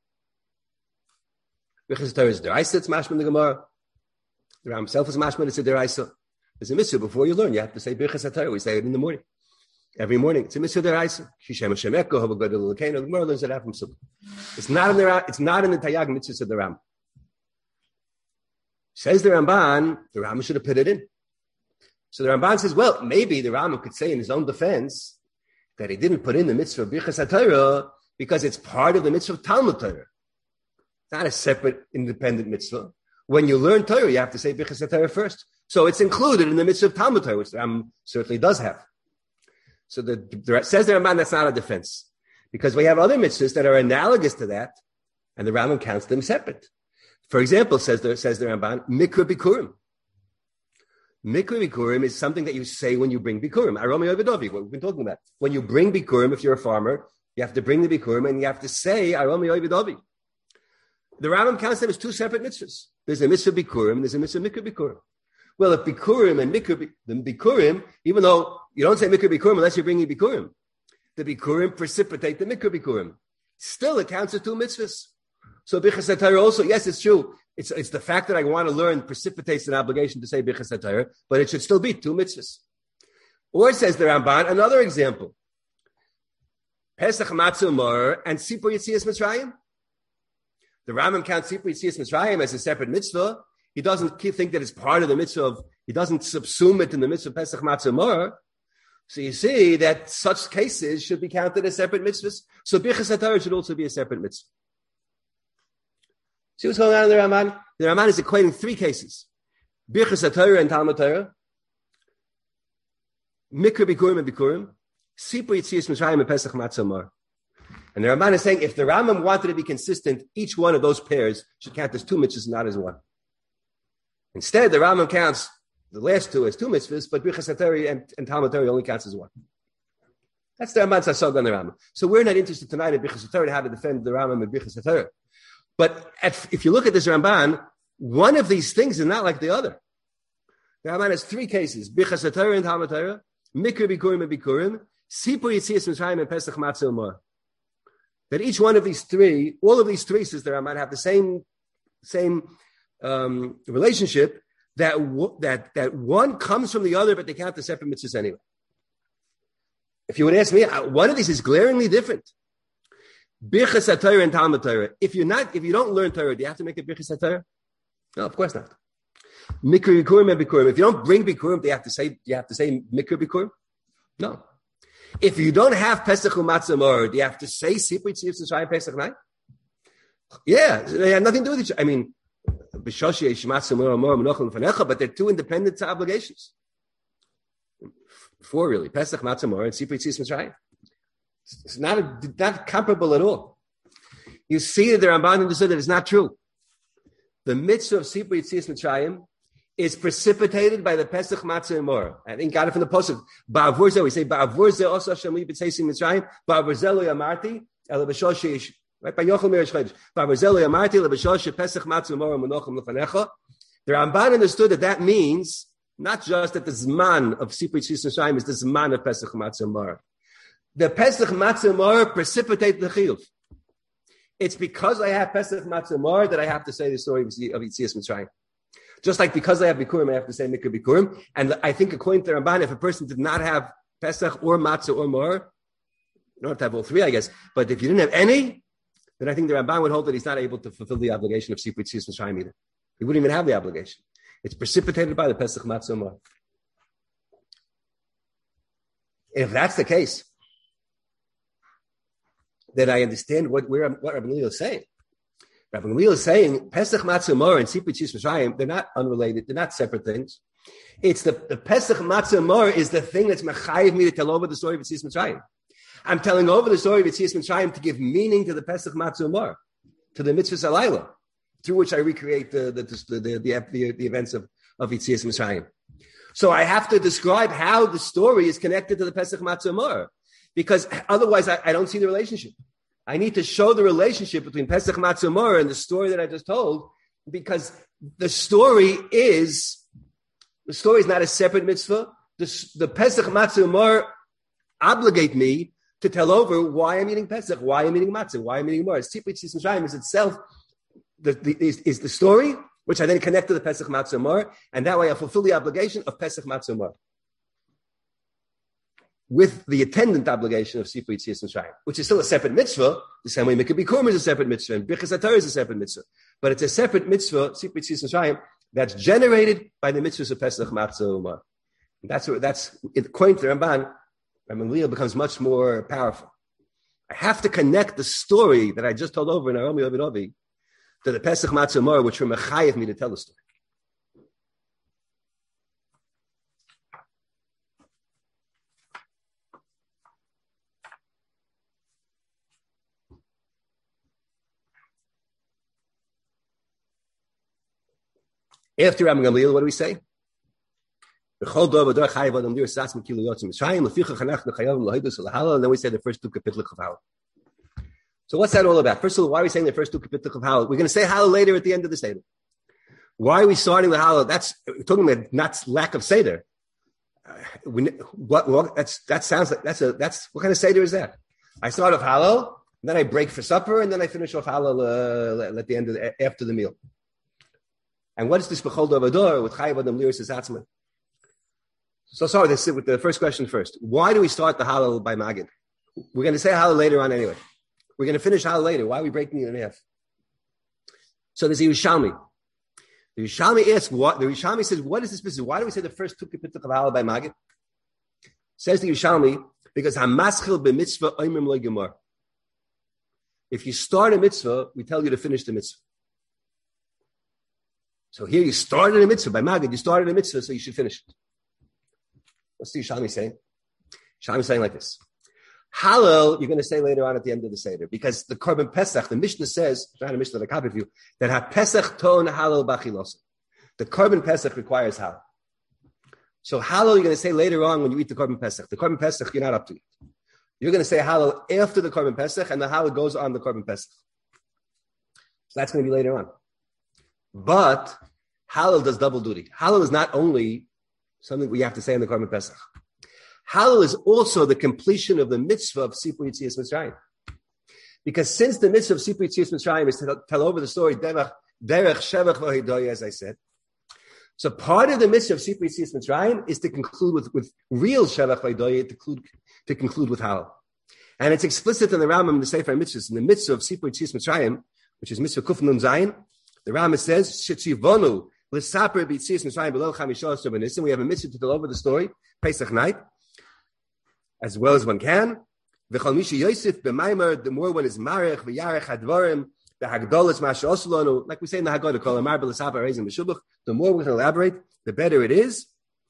[SPEAKER 2] Birchas HaTorah is deraisa, it's mashma in the Gemara. The Rambam himself is mashma, it's a deraisa. There's a mitzvah before you learn. You have to say Birchas HaTorah. We say it in the morning. Every morning. It's a mitzvah deraisa. Shishem Hashem Eko, have a good little Lekeno. The Gemara learns it out from Sukkah. It's not in the Tayag mitzvahs of the Rambam. Says the Ramban should have put it in. So the Ramban says, well, maybe the Rambam could say in his own defense that he didn't put in the mitzvah of Birchas HaTorah because it's part of the mitzvah of Talmud Torah. It's not a separate, independent mitzvah. When you learn Torah, you have to say Birchas HaTorah first. So it's included in the mitzvah of Talmud Torah, which the Rambam certainly does have. So says the Ramban, that's not a defense. Because we have other mitzvahs that are analogous to that, and the Rambam counts them separate. For example, says the Ramban, Mikra Bikurim. Mikra Bikurim is something that you say when you bring Bikurim. Aromi Ovedovi, what we've been talking about. When you bring Bikurim, if you're a farmer, you have to bring the Bikurim and you have to say Aromi Ovedovi. The Rambam counts them as two separate mitzvahs. There's a mitzvah Bikurim and there's a mitzvah Mikra Bikurim. Well, if Bikurim and Mikra Bikurim, even though you don't say Mikra Bikurim unless you're bringing Bikurim, the Bikurim precipitate the Mikra Bikurim. Still, it counts as two mitzvahs. So Birchas HaTorah also, yes, it's true. It's the fact that I want to learn precipitates an obligation to say Birchas HaTorah, but it should still be two mitzvahs. Or says the Ramban, another example. Pesach Matzah Mar and Sipur Yetzias Mitzrayim. The Rambam counts Sipur Yetzias Mitzrayim as a separate mitzvah. He doesn't think that it's part of the mitzvah he doesn't subsume it in the mitzvah of Pesach Matzah Mar. So you see that such cases should be counted as separate mitzvahs. So Birchas HaTorah should also be a separate mitzvah. See what's going on in the Ramban? The Ramban is equating three cases. Birchas HaTorah and Talmud Torah. Mikra Bikurim and Bikurim. Sipur Yetzias Mitzrayim and Pesach Matzah Mar. And the Ramban is saying if the Rambam wanted to be consistent, each one of those pairs should count as two mitzvahs, not as one. Instead, the Rambam counts the last two as two mitzvahs, but Birchas HaTorah and Talmud Torah only counts as one. That's the Ramban's hasog on the Rambam. So we're not interested tonight in Birchas HaTorah how to defend the Rambam and Birchas HaTorah. But if you look at this Ramban, one of these things is not like the other. The Ramban has three cases: Birchas HaTorah and Talmud Torah, Mikra Bikurim and Bikurim, Sipur Yetzias Mitzrayim and Pesach Matzah Mar. That each one of these three, all of these three, says the Ramban, have the same relationship. That one comes from the other, but they count the separate mitzvahs anyway. If you would ask me, one of these is glaringly different. Birchas HaTorah and Talmud Torah. If you don't learn Torah, do you have to make a Birchas HaTorah? No, of course not. Mikra Bikurim and Bikurim. If you don't bring Bikurim, do you have to say Mikra Bikurim? No. If you don't have Pesach U'Matzah Mar, do you have to say Sipur Yetzias Mitzrayim Pesach night? Yeah, they have nothing to do with each other. I mean, but they're two independent obligations. Four really: Pesach, Matzah Mar, and Sipur Yetzias Mitzrayim. It's not comparable at all. You see that the Ramban understood that it's not true. The mitzvah of Sipur Yetzias Mitzrayim is precipitated by the Pesach Matzah and Mar. I think got it from the Pasuk. Ba'avur zeh, we say Ba'avur zeh also Hashem li b'tzeis Mitzrayim. Ba'avur zeh lo yamarti. Ela b'shoshish. Right? By Yochel Mirish Chodesh. B'arzeli amarti ela b'shosh Pesach Matzah Mora Menochem Lefanecha. The Ramban understood that means not just that the Zman of Sipur Tzis Mitzrayim is the Zman of Pesach Matzah Mora. The Pesach Matzah Mora precipitated the Chiyuv. It's because I have Pesach Matzah Mora that I have to say the story of Yitzias Mitzrayim. Just like because I have Bikurim, I have to say Mikra Bikurim. And I think according to the Ramban, if a person did not have Pesach or Matzah or Mor, you don't have to have all three, I guess. But if you didn't have any, then I think the Ramban would hold that he's not able to fulfill the obligation of Sipur Tzis Mitzrayim either. He wouldn't even have the obligation. It's precipitated by the Pesach Matzah Mor. If that's the case, then I understand what Rabbi Gamliel is saying. Rabbi Gamliel is saying Pesach Matzah Mor and Sipur Tzis Mitzrayim, they're not unrelated, they're not separate things. It's the Pesach Matzah Mor is the thing that's mechayiv me to tell over the story of Yitzias Mitzrayim. I'm telling over the story of Yitzias Mitzrayim to give meaning to the Pesach Matzah Mor, to the Mitzvah Alayla, through which I recreate the events of Yitzias Mitzrayim. So I have to describe how the story is connected to the Pesach Matzah Mor, because otherwise I don't see the relationship. I need to show the relationship between Pesach Matzah Mor and the story that I just told, because the story is not a separate mitzvah. The Pesach Matzah Mor obligate me to tell over why I'm eating Pesach, why I'm eating Matzah, why I'm eating Mor. Sipur Tzis Mitzrayim is itself is the story, which I then connect to the Pesach Matzah Mor, and that way I fulfill the obligation of Pesach Matzah Mor with the attendant obligation of Sipur Tzis Mitzrayim, which is still a separate mitzvah, the same way Mikra Bikurim is a separate mitzvah, and Birchas HaTorah is a separate mitzvah. But it's a separate mitzvah, Sipur Tzis Mitzrayim, that's generated by the mitzvahs of Pesach Matzah Mor. That's according to the Ramban, Rabbi Gamliel becomes much more powerful. I have to connect the story that I just told over in Aromi Ovid to the Pesach Matzah Mor, which will mechayev me to tell the story. After Rabbi Gamliel, what do we say? And then we say the first two kapitles of Hallel. So what's that all about? First of all, why are we saying the first two kapitles of Hallel? We're going to say Hallel later at the end of the Seder. Why are we starting the Hallel? That's talking about not lack of Seder. That sounds like that's what kind of Seder is that? I start off Hallel, and then I break for supper, and then I finish off Hallel at the end after the meal. And what is this B'chol Dovador with Chayav Adam Liris Atzman? So sorry, let's sit with the first question first. Why do we start the Hallel by Magid? We're going to say Hallel later on anyway. We're going to finish Hallel later. Why are we breaking it in half? So there's a Yerushalmi. The Yerushalmi asks, the Yerushalmi says, what is this business? Why do we say the first two kapitals of Hallel by Magid? Says the Yerushalmi, because Hamaschil b'mitzvah oimrim lo gemar. If you start a mitzvah, we tell you to finish the mitzvah. So here you started a mitzvah by Magid. You started a mitzvah, so you should finish it. What's the Yerushalmi saying? Yerushalmi is saying like this. Hallel, you're going to say later on at the end of the Seder, because the Korban Pesach, the Mishnah says, it's not a Mishnah that I copy for you, that ha-Pesach ton Hallel bachilos. The Korban Pesach requires Hallel. So Hallel, you're going to say later on when you eat the Korban Pesach. The Korban Pesach, you're not up to it. You're going to say Hallel after the Korban Pesach, and the Hallel goes on the Korban Pesach. So that's going to be later on. But Hallel does double duty. Hallel is not only something we have to say in the Korban Pesach. Hallel is also the completion of the mitzvah of Sipur Yitzias Mitzrayim. Because since the mitzvah of Sipur Yitzias Mitzrayim is to tell over the story, Derech Shevach V'Hidoyah, as I said. So part of the mitzvah of Sipur Yitzias Mitzrayim is to conclude with real Shevach V'Hidoyah, to conclude with Hallel. And it's explicit in the Rambam in the Sefer Mitzvahs, in the mitzvah of Sipur Yitzias Mitzrayim, which is mitzvah Kuf Nun Zayin. The Rambam says, Shetzivonu l'saper b'Yitzias Mitzrayim b'lo chamishos shavanissim. We have a mitzvah to tell over the story, Pesach night, as well as one can. V'chol misha Yosef b'maimer, the more one is marech v'yarech hadvarim, the hagdolas masha osolonu, like we say in the Haggadah, kol amar b'l'saper reizim b'shubach. The more we can elaborate, the better it is.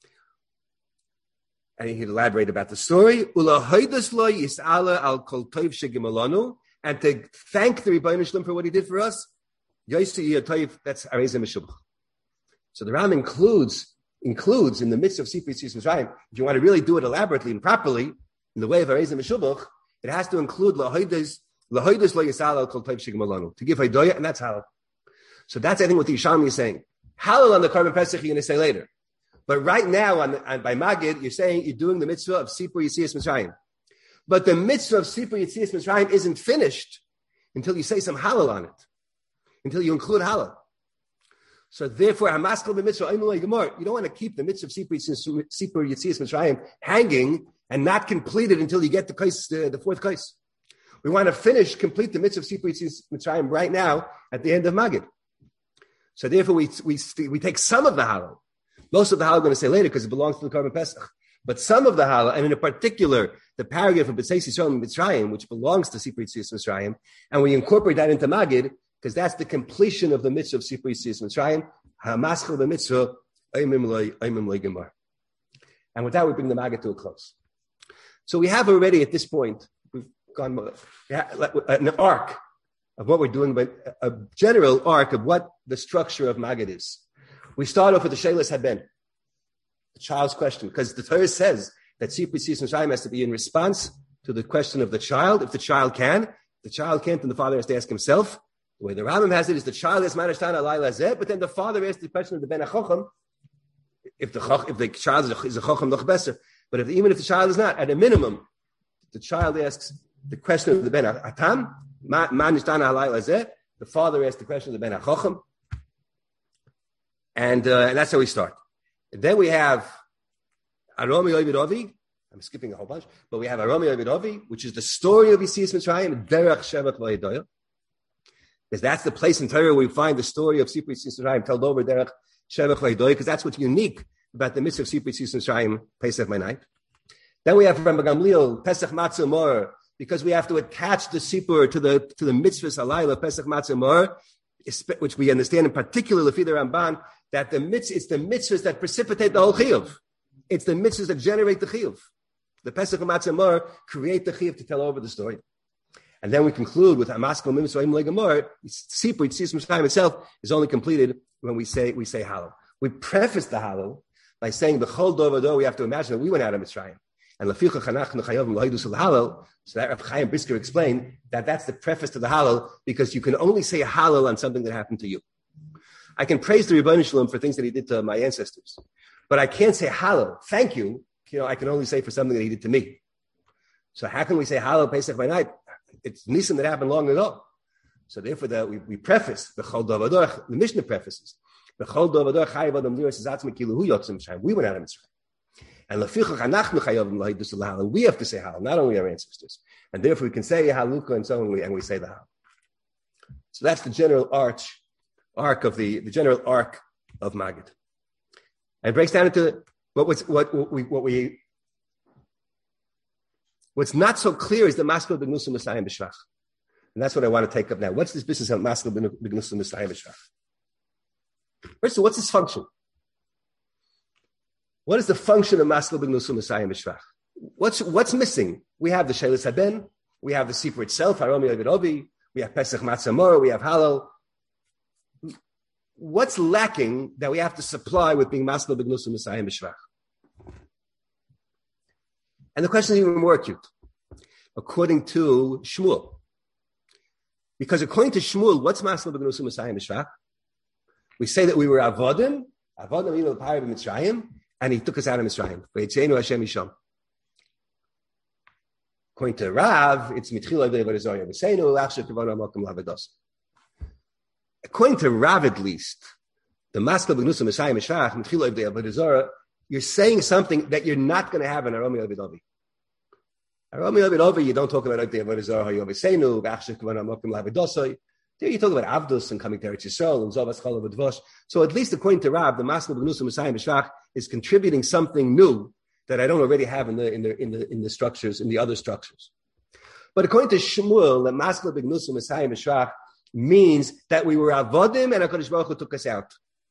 [SPEAKER 2] And he elaborate about the story. Ula hoidas lo yis'ala al kol tov shegimalanu, and to thank the Rebbeinu Shalom for what he did for us. Yosef yitov, that's areizim b'shubach. So the Ram includes in the midst of Sipur Yitzias Mitzrayim, if you want to really do it elaborately and properly, in the way of Areizim Meshubach, it has to include Lahoides To give Haidoya, and that's halal. So that's, I think, what the Yishalmi is saying. Halal on the Karban Pesach, you're going to say later. But right now, by Magid, you're saying you're doing the mitzvah of Sipur Yetzias Mitzrayim. But the mitzvah of Sipur Yetzias Mitzrayim isn't finished until you say some halal on it, until you include halal. So therefore, you don't want to keep the mitzvah of Sipur Yetzias Mitzrayim hanging and not complete it until you get the fourth case. We want to complete the mitzvah of Sipur Yetzias Mitzrayim right now at the end of Magid. So therefore, we take some of the halal. Most of the halal I'm going to say later because it belongs to the Karban Pesach. But some of the halal, and in particular, the paragraph of B'tzeis Yisrael and Mitzrayim, which belongs to Sipur Yetzias Mitzrayim, and we incorporate that into Magid, because that's the completion of the mitzvah of Sipur Yetzias Mitzrayim. Ha'maschel b'mitzvah, aimim loy gemar. And with that, we bring the Magid to a close. So we have already at this point, we've gone an arc of what we're doing, but a general arc of what the structure of Magid is. We start off with the Sheilas Haben, the child's question, because the Torah says that Sipur Yetzias Mitzrayim has to be in response to the question of the child. If the child can, if the child can't, then the father has to ask himself. The way the Rambam has it is the child has Manish Tana Alayla Zeh, but then the father asks the question of the Ben HaChocham, if the child is a Chocham noch beser. But even if the child is not, at a minimum, the child asks the question of the Ben HaTam, Manish Tana Alayla Zeh, the father asks the question of the Ben HaChocham, and that's how we start. And then we have Aromi Ovid Ovi. I'm skipping a whole bunch, but we have Aromi Ovid Ovi, which is the story of Yetzias Mitzrayim, Derech Shevach V'Hidoya. Because that's the place in Torah where we find the story of Sipur Yetzias Mitzrayim told over Derech Shevach V'Hidoya, because that's what's unique about the mitzvah of Sipur Yetzias Mitzrayim, Pesach by night. Then we have Rambam Gamliel, Pesach Matzah Mor, because we have to attach the Sipur to the mitzvahs Halayla, Pesach Matzah Mor, which we understand in particular, Lefi the Ramban, that it's the mitzvahs that precipitate the whole chiyuv. It's the mitzvahs that generate the chiyuv. The Pesach and Matzah Mor create the chiyuv to tell over the story. And then we conclude with Hamaskal Mimsvayim Legamor. Sipur Yetzias Mitzrayim itself is only completed when we say halal. We preface the halal by saying the chol dor v'dor. We have to imagine that we went out of Mitzrayim. And Leficha Chanachnu Chayavim L'Haidus Halal. So that Rav Chaim Brisker explained that that's the preface to the halal, because you can only say halal on something that happened to you. I can praise the Rebbeinu Shalom for things that he did to my ancestors, but I can't say halal, thank you. I can only say for something that he did to me. So how can we say halal Pesach by night? It's Nisan that happened long ago. So therefore, we preface the Chol Dovador. The Mishnah prefaces the Chol Dovador Chayav Adam Liras Zatzma Kilu Hu Yotzim Mitzrayim. We went out of Mitzrayim, and Lefichach Anachnu Chayavim L'Haidus Halal. We have to say halal, not only our ancestors, and therefore we can say haluka and so on, and we say the halal. So that's the general arc of the general arc of Magid. And it breaks down into what's not so clear is the Maskal B'Gnusa Mitzrayim B'Shvach. And that's what I want to take up now. What's this business of Maskal B'Gnusa Mitzrayim B'Shvach? First of all, what's its function? What is the function of Maskal B'Gnusa Mitzrayim B'Shvach? What's missing? We have the Sheilas Haben, we have the Sipur itself, Haromi Ovid Ovi, we have Pesach Matzah Mor, we have Halal. What's lacking that we have to supply with being Maskal B'Gnusa Mitzrayim B'Shvach? And the question is even more acute, according to Shmuel. Because according to Shmuel, what's Maskal B'Gnusa Mitzrayim B'Shvach? We say that we were Avodim Ilo L'Payah B'Mitzrayim, and he took us out of Mitzrayim. V'yitzeinu Hashem Yisham. According to Rav, it's Mitchila V'Avodah Zarah V'Seinu L'Achshav Kivanu Amakim L'Avados. According to Rav, at least, the Maskal B'Gnusa Mitzrayim B'Shvach, Mitchila V'Avodah Zarah, you're saying something that you're not going to have in Aromi Ovid Ovi. Aromi Ovid Ovi, you don't talk about Avodah Zarah V'Seinu L'Achshav Kivanu Amakim L'Avados. There you talk about Avdus and coming to Eretz Yisrael and Zavas Chalav Advash. So at least according to Rav, the Maskal B'Gnusa Mitzrayim B'Shvach is contributing something new that I don't already have in the structures, in the other structures. But according to Shmuel, the Maskal B'Gnusa Mitzrayim B'Shvach means that we were Avodim and HaKadosh Baruch Hu took us out.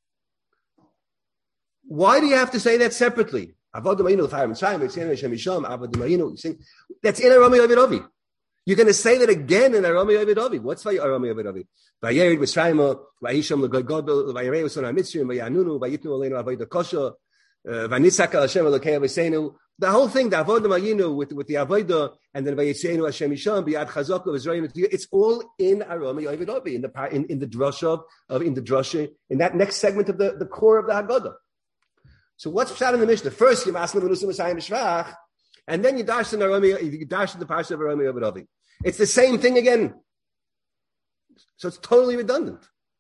[SPEAKER 2] Why do you have to say that separately? Avodim Ayinu L'Payah Mitzrayim, V'yitzeinu Hashem Yisham, Avodim Ayinu. That's in Aromi Ovid Ovi. You're going to say that again in Aromi Ovid Ovi. What's Aromi Ovid Ovi? Vayerid Mitzrayim, Vayisham L'Godol, Vayirei Uson HaMitzrim, Vayanunu, Vayitnu Aleinu Avodah Kosher, Vanitzaka Hashem Elokei Avosenu. The whole thing, the Avodah Mayinu with the Avodah, and then Vayitzeinu Hashem Yisham B'Yad Chazaka V'Zrayim. It's all in Aromi Yovid Ovi, in the drasha, in that next segment of the core of the Haggadah. So what's pshat in the Mishnah? First, you maslim v'nusim v'sayim b'shvach, and then you dash in the parsha of Aromi Yovid Ovi. It's the same thing again. So it's totally redundant.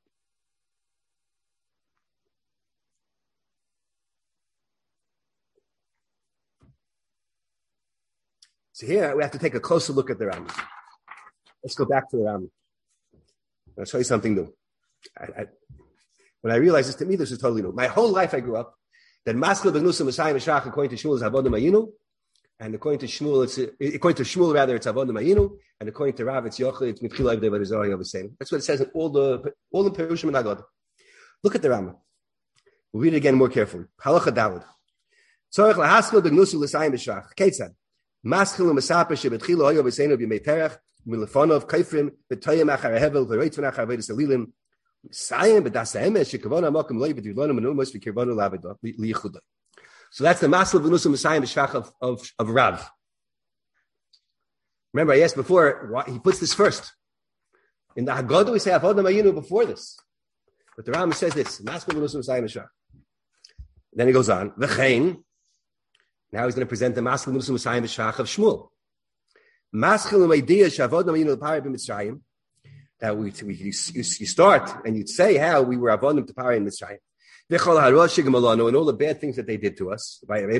[SPEAKER 2] So here we have to take a closer look at the Rambam. Let's go back to the Rambam. I'll show you something new. When I realized this, to me, this is totally new. My whole life I grew up that Maskil B'Gnusim V'Sayim V'Shach according to Shmuel is Avodah Mayinu, and according to Shmuel it's Avodah Mayinu, and according to Rav it's Yochel, it's Mitchila Avdei V'Rizah Yovasenu. That's what it says in all the Perushim and Haggadah. Look at the Rambam. We'll read it again more carefully. Halacha Dawud. Tzorech lahaskil B'Gnusim V'Sayim V'Shach. Ketzad. Maskil U'Masapah Shebetchila Hoyo V'Senu B'Yimei Terech Milefonov Kaifrim B'Toyim Achar Hevel V'Roitzvan Achar V'Edes Elilim Sayim B'Das Ha'emes Shekavona Mokum Loi B'Divlonu Menumos V'Kirvonu Lavedah Liyichudai. So that's the Maskil V'Nusim V'Sayim V'Shvach of Rav. Remember, I asked before, he puts this first. In the Haggadah, we say Avodah Mayinu before this. But the Rambam says this, Maskil V'Nusim V'Sayim V'Shvach. Then he goes on, V'chein. Now he's going to present the Maskil V'Nusim V'Sayim V'Shvach of Shmuel. Maskil U'Meidiyah Sh'Avodah Mayinu L'Pari B'Mitzrayim. That you start and you'd say how we were Avodim to Pari in Mitzrayim. And all the bad things that they did to us.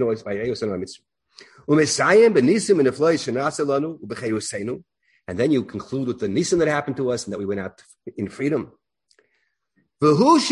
[SPEAKER 2] And then you conclude with the nisim that happened to us and that we went out in freedom. And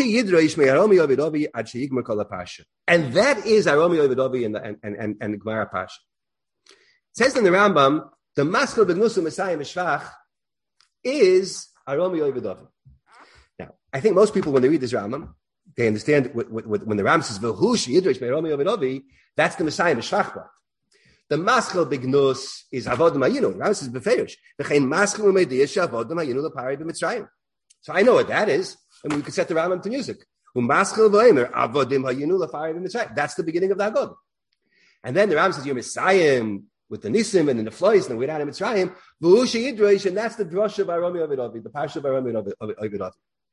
[SPEAKER 2] that is Aromi Ovidovi and Gemara Pasha. It says in the Rambam, the Maskil B'Gnusim V'Sayim V'Shvach is Aromi Ovidovi. Now, I think most people, when they read this Rambam, they understand when the Ram says "V'hushi Yidrish Me'Aromi Ovidovi," that's the Messiah Meshvach part. The Maskil B'Gnus is Avodah Mayinu. Ram says B'Feirush V'chein Maskil U'Meidiyah Sh'Avodah Mayinu L'Pari B'Mitzrayim. So I know what that is, and we could set the Rambam to music. U'Maskil V'Omer Avodim Hayinu L'Pari B'Mitzrayim. That's the beginning of the Haggadah. And then the Ram says you're Messiah with the Nisim and the Flois and the way down in Mitzrayim. V'hushi Yidrish, and that's the drush of Aromi Ovidovi, the parsha of Aromi Ovidovi.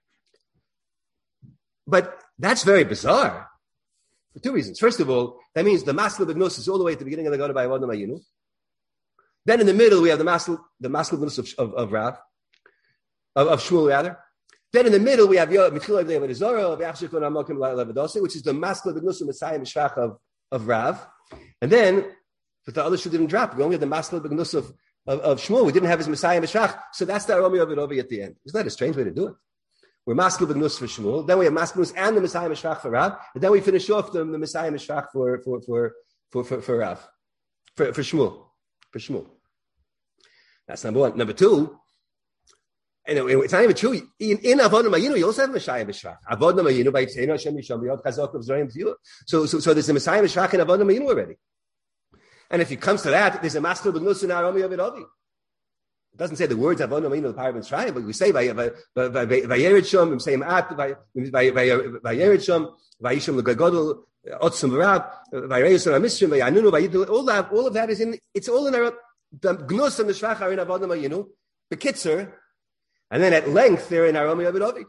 [SPEAKER 2] But that's very bizarre for two reasons. First of all, that means the Maskil B'Gnus is all the way at the beginning of the Haggadah by Avodah Mayinu. Then in the middle, we have the Maskil B'Gnus of Rav, of Shmuel rather. Then in the middle, we have Mitchila Avdei V'Rizah V'Achshikon Amokim L'Avedose, which is the Maskil B'Gnus of Messiah Mishvach of Rav. And then, but the other shoe didn't drop. We only had the Maskil B'Gnus of Shmuel. We didn't have his Messiah Mishvach. So that's the Aromi Ovidovi at the end. Isn't that a strange way to do it? We're Maskil B'Gnus for Shmuel. Then we have Maskil B'Gnus and the Messiah Mishvach for Rav. And then we finish off the Messiah Mishvach for Rav. For Shmuel. For Shmuel. That's number one. Number two, and it's not even true. In Avodah Mayinu, you also have Messiah Mishvach. Avodah Mayinu by Tzenu Hashem Yisham B'Yod Chazok of Zrayim Ziyah. So there's a Messiah Mishvach in Avodah Mayinu already. And if it comes to that, there's a Maskil B'Gnus in Aromi Ovidovi. It doesn't say the words Avodah Mayinu L'Pari B'Mitzrayim, but we say Vayered Shom, we say Vayered Shom, Vayishom L'Gagodol, Otzum V'Rav, Vayeyusam HaMisrim, Vayanunu, Vayidu. All of that is in. It's all in our. The Gnus and the Shvach are in Avodah Mayinu, the Kitzer, and then at length they're in Aromi Ovidovi.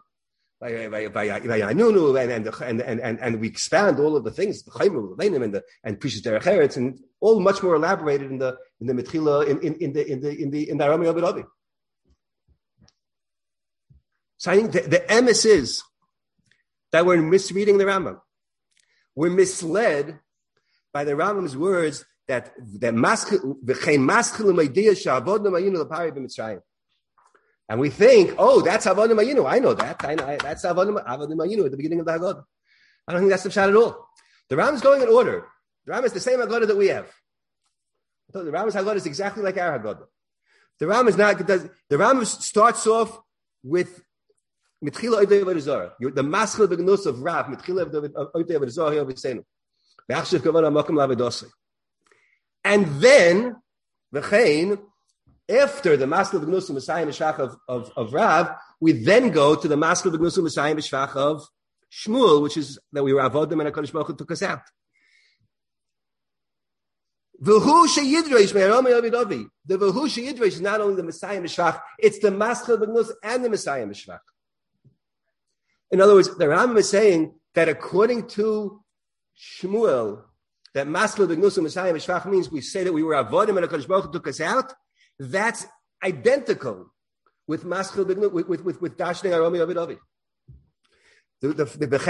[SPEAKER 2] And we expand all of the things, the Chayim and Precious Derech Eretz, and all much more elaborated in the Mitchila in the Aromi Ovidovi. So I think the emes is that we're misreading the Rambam. We're misled by the Rambam's words that and we think, oh, that's Avodah Mayinu. I know that. That's Avodah Mayinu at the beginning of the Haggadah. I don't think that's the pshat at all. The Ram is going in order. The Ram is the same Haggadah that we have. The Ram's Haggadah is exactly like our Haggadah. The Ram is not. The Ram starts off with Mitchila Avdei V'Rizah. The Maskil B'Gnus of Rav. Mitchila Avdei V'Rizah Yovasenu. V'Achshiv Kavana Mokum L'Avedose. And then V'chein. After the Maskil B'Gnus and Messiah Mishvach of Rav, we then go to the Maskil B'Gnus and Messiah Mishvach of Shmuel, which is that we were Avodim and HaKadosh Baruch Hu took us out. V'hu she'yidreish me'arami avidavi. The v'hu she'yidreish is not only the Messiah Mishvach, it's the Maschil B'gnus and the Messiah Mishvach. In other words, the Rambam is saying that according to Shmuel, that Maschil B'gnus and Messiah Mishvach means we say that we were avodim and HaKadosh Baruch Hu took us out. That's identical with Maschil B'gnus, with Dashning Arami Avidavi. The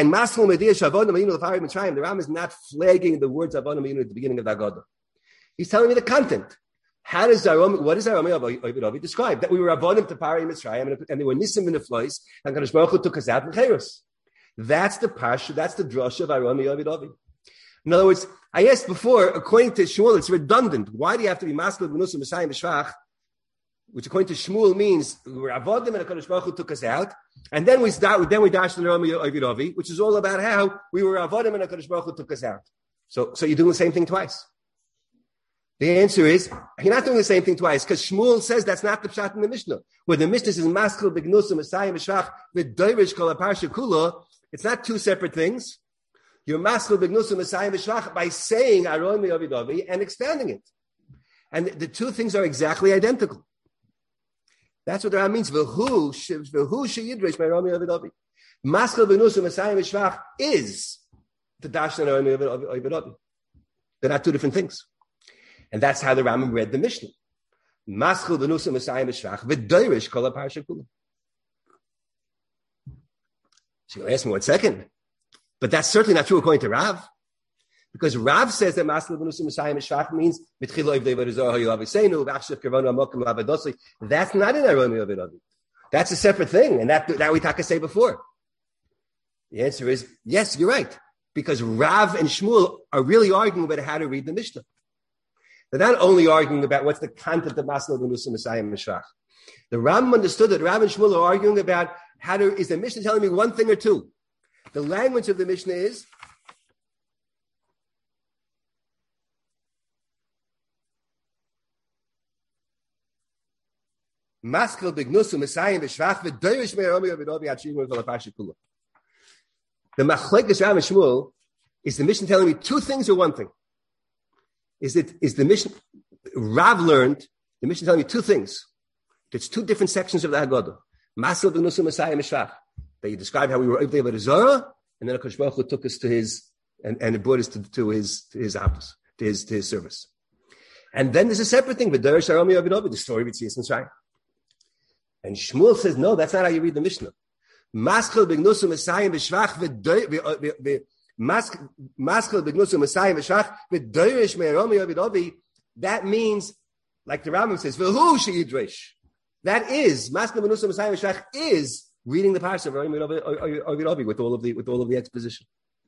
[SPEAKER 2] Ram is not flagging the words Avodim Ayinu at the beginning of the Haggadah. He's telling me the content. What does Arami Avidavi describe? That we were Avodim to Pari Mitzrayim, and they were Nisim in the Flois, and Kadosh Baruch Hu took us out in Cheirus. That's the Parsha, that's the Drasha of Arami Avidavi. In other words, I asked before, according to Shmuel, it's redundant. Why do you have to be Maskil B'nus Messiah Mishvach? Which according to Shmuel means we were avodim and HaKadosh Baruch Hu took us out, and then we dashed the Arami Avidavi, which is all about how we were avodim and HaKadosh Baruch Hu took us out. So you're doing the same thing twice. The answer is you're not doing the same thing twice because Shmuel says that's not the pshat in the Mishnah. Where the Mishnah says Maskil B'gnus Messiah Mishvach v'Doirish Kol HaParsha Kula, it's not two separate things. You're Maskil B'gnus Messiah Mishvach by saying Arami Avidavi and expanding it, and the two things are exactly identical. That's what the Ram means. V'hu she'yidreish me'arami avidavi. Maskil b'nus Messiah Mishvach is the Dashnan Arami Avidavi. They're not two different things. And that's how the Rambam read the Mishnah. Maskil b'nus Messiah Mishvach v'doirish kol ha'parsha kula. So you'll ask me 1 second. But that's certainly not true according to Rav. Because Rav says that Maskil B'nus Messiah Mishvach means Mitchila Ivdei V'Rizor Hayu Aviseinu V'Achshav Kevanu Amokim Avadosi. That's not in Arami Avidavi. That's a separate thing, and that we taka say before. The answer is yes, you're right, because Rav and Shmuel are really arguing about how to read the Mishnah. They're not only arguing about what's the content of Maskil B'nus Messiah Mishvach. The Rambam understood that Rav and Shmuel are arguing about is the Mishnah telling me one thing or two. The language of the Mishnah is Maskil B'gnusu Messiah B'Shvach v'Doirish me'arami avidavi achirim v'lapasha kula. The Machlekes Rav and Shmuel is the Mishnah telling me two things or one thing? Is the Mishnah Rav learned the Mishnah telling me two things? There's two different sections of the Haggadah. Maskil B'gnusu Messiah B'Shvach. They describe how we were Ivdei V'Rizora, and then HaKadosh Baruch Hu took us to his and it brought us to his office, to his service. And then there's a separate thing, V'Doirish Arami Avidavi, the story of Yitzias Mitzrayim. And Shmuel says, no, that's not how you read the Mishnah. Maskil b'gnusu Messiah b'shvach Maskil b'gnusu Messiah b'shvach v'doirish me'arami avidavi. That means, like the Rambam says, v'hu she'yidreish. That is, Maskil b'gnusu Messiah b'shvach is reading the parsha of Arami Avidavi with all of the exposition.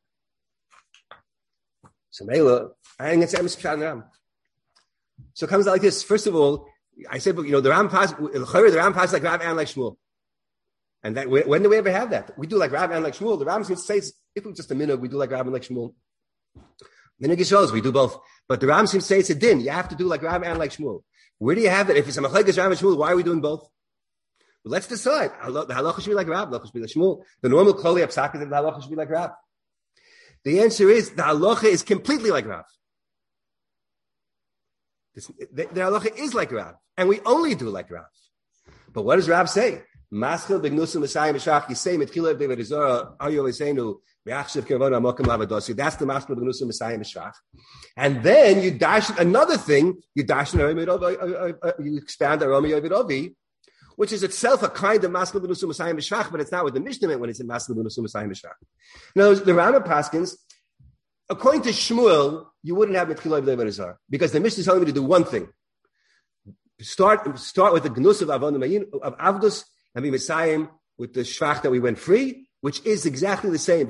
[SPEAKER 2] So Mela, I think it's Emes Pshat Ram. So it comes out like this. First of all, I said, but the Ram pass like Rav and like Shmuel. And that when do we ever have that? We do like Rav and like Shmuel. The Ram seems to say, if it's just a minute, we do like Rav and like Shmuel. Minhag shows we do both. But the Ram seems to say it's a din. You have to do like Rav and like Shmuel. Where do you have that? If it's a Machlekes Rav and Shmuel, why are we doing both? Well, let's decide. The halacha should be like Rav, the halacha should be like Shmuel. The normal Kloli Apsak is that the halacha should be like Rav. The answer is the halacha is completely like Rav. The halacha is like Rav, and we only do like Rav. But what does Rav say? Maskil b'gnusu Messiah Mishvach Yisei Mitchila Ivdei V'Rizora Hayu Aviseinu V'Achshav Kevanu Amokim Avadosi. That's the Maskil b'gnusu Messiah Mishvach. And then you dash another thing. You dash you expand Arami Avidavi, which is itself a kind of Maskil b'gnusu Messiah Mishvach, but it's not what the Mishnah meant when it's in Maskil b'gnusu Messiah Mishvach. Now the Rambam Paskins, according to Shmuel, you wouldn't have Mitchila Ivdei V'Rizora because the Mishnah is telling me to do one thing. Start with the Gnus of Avdus and be Messiah with the Shvach that we went free, which is exactly the same.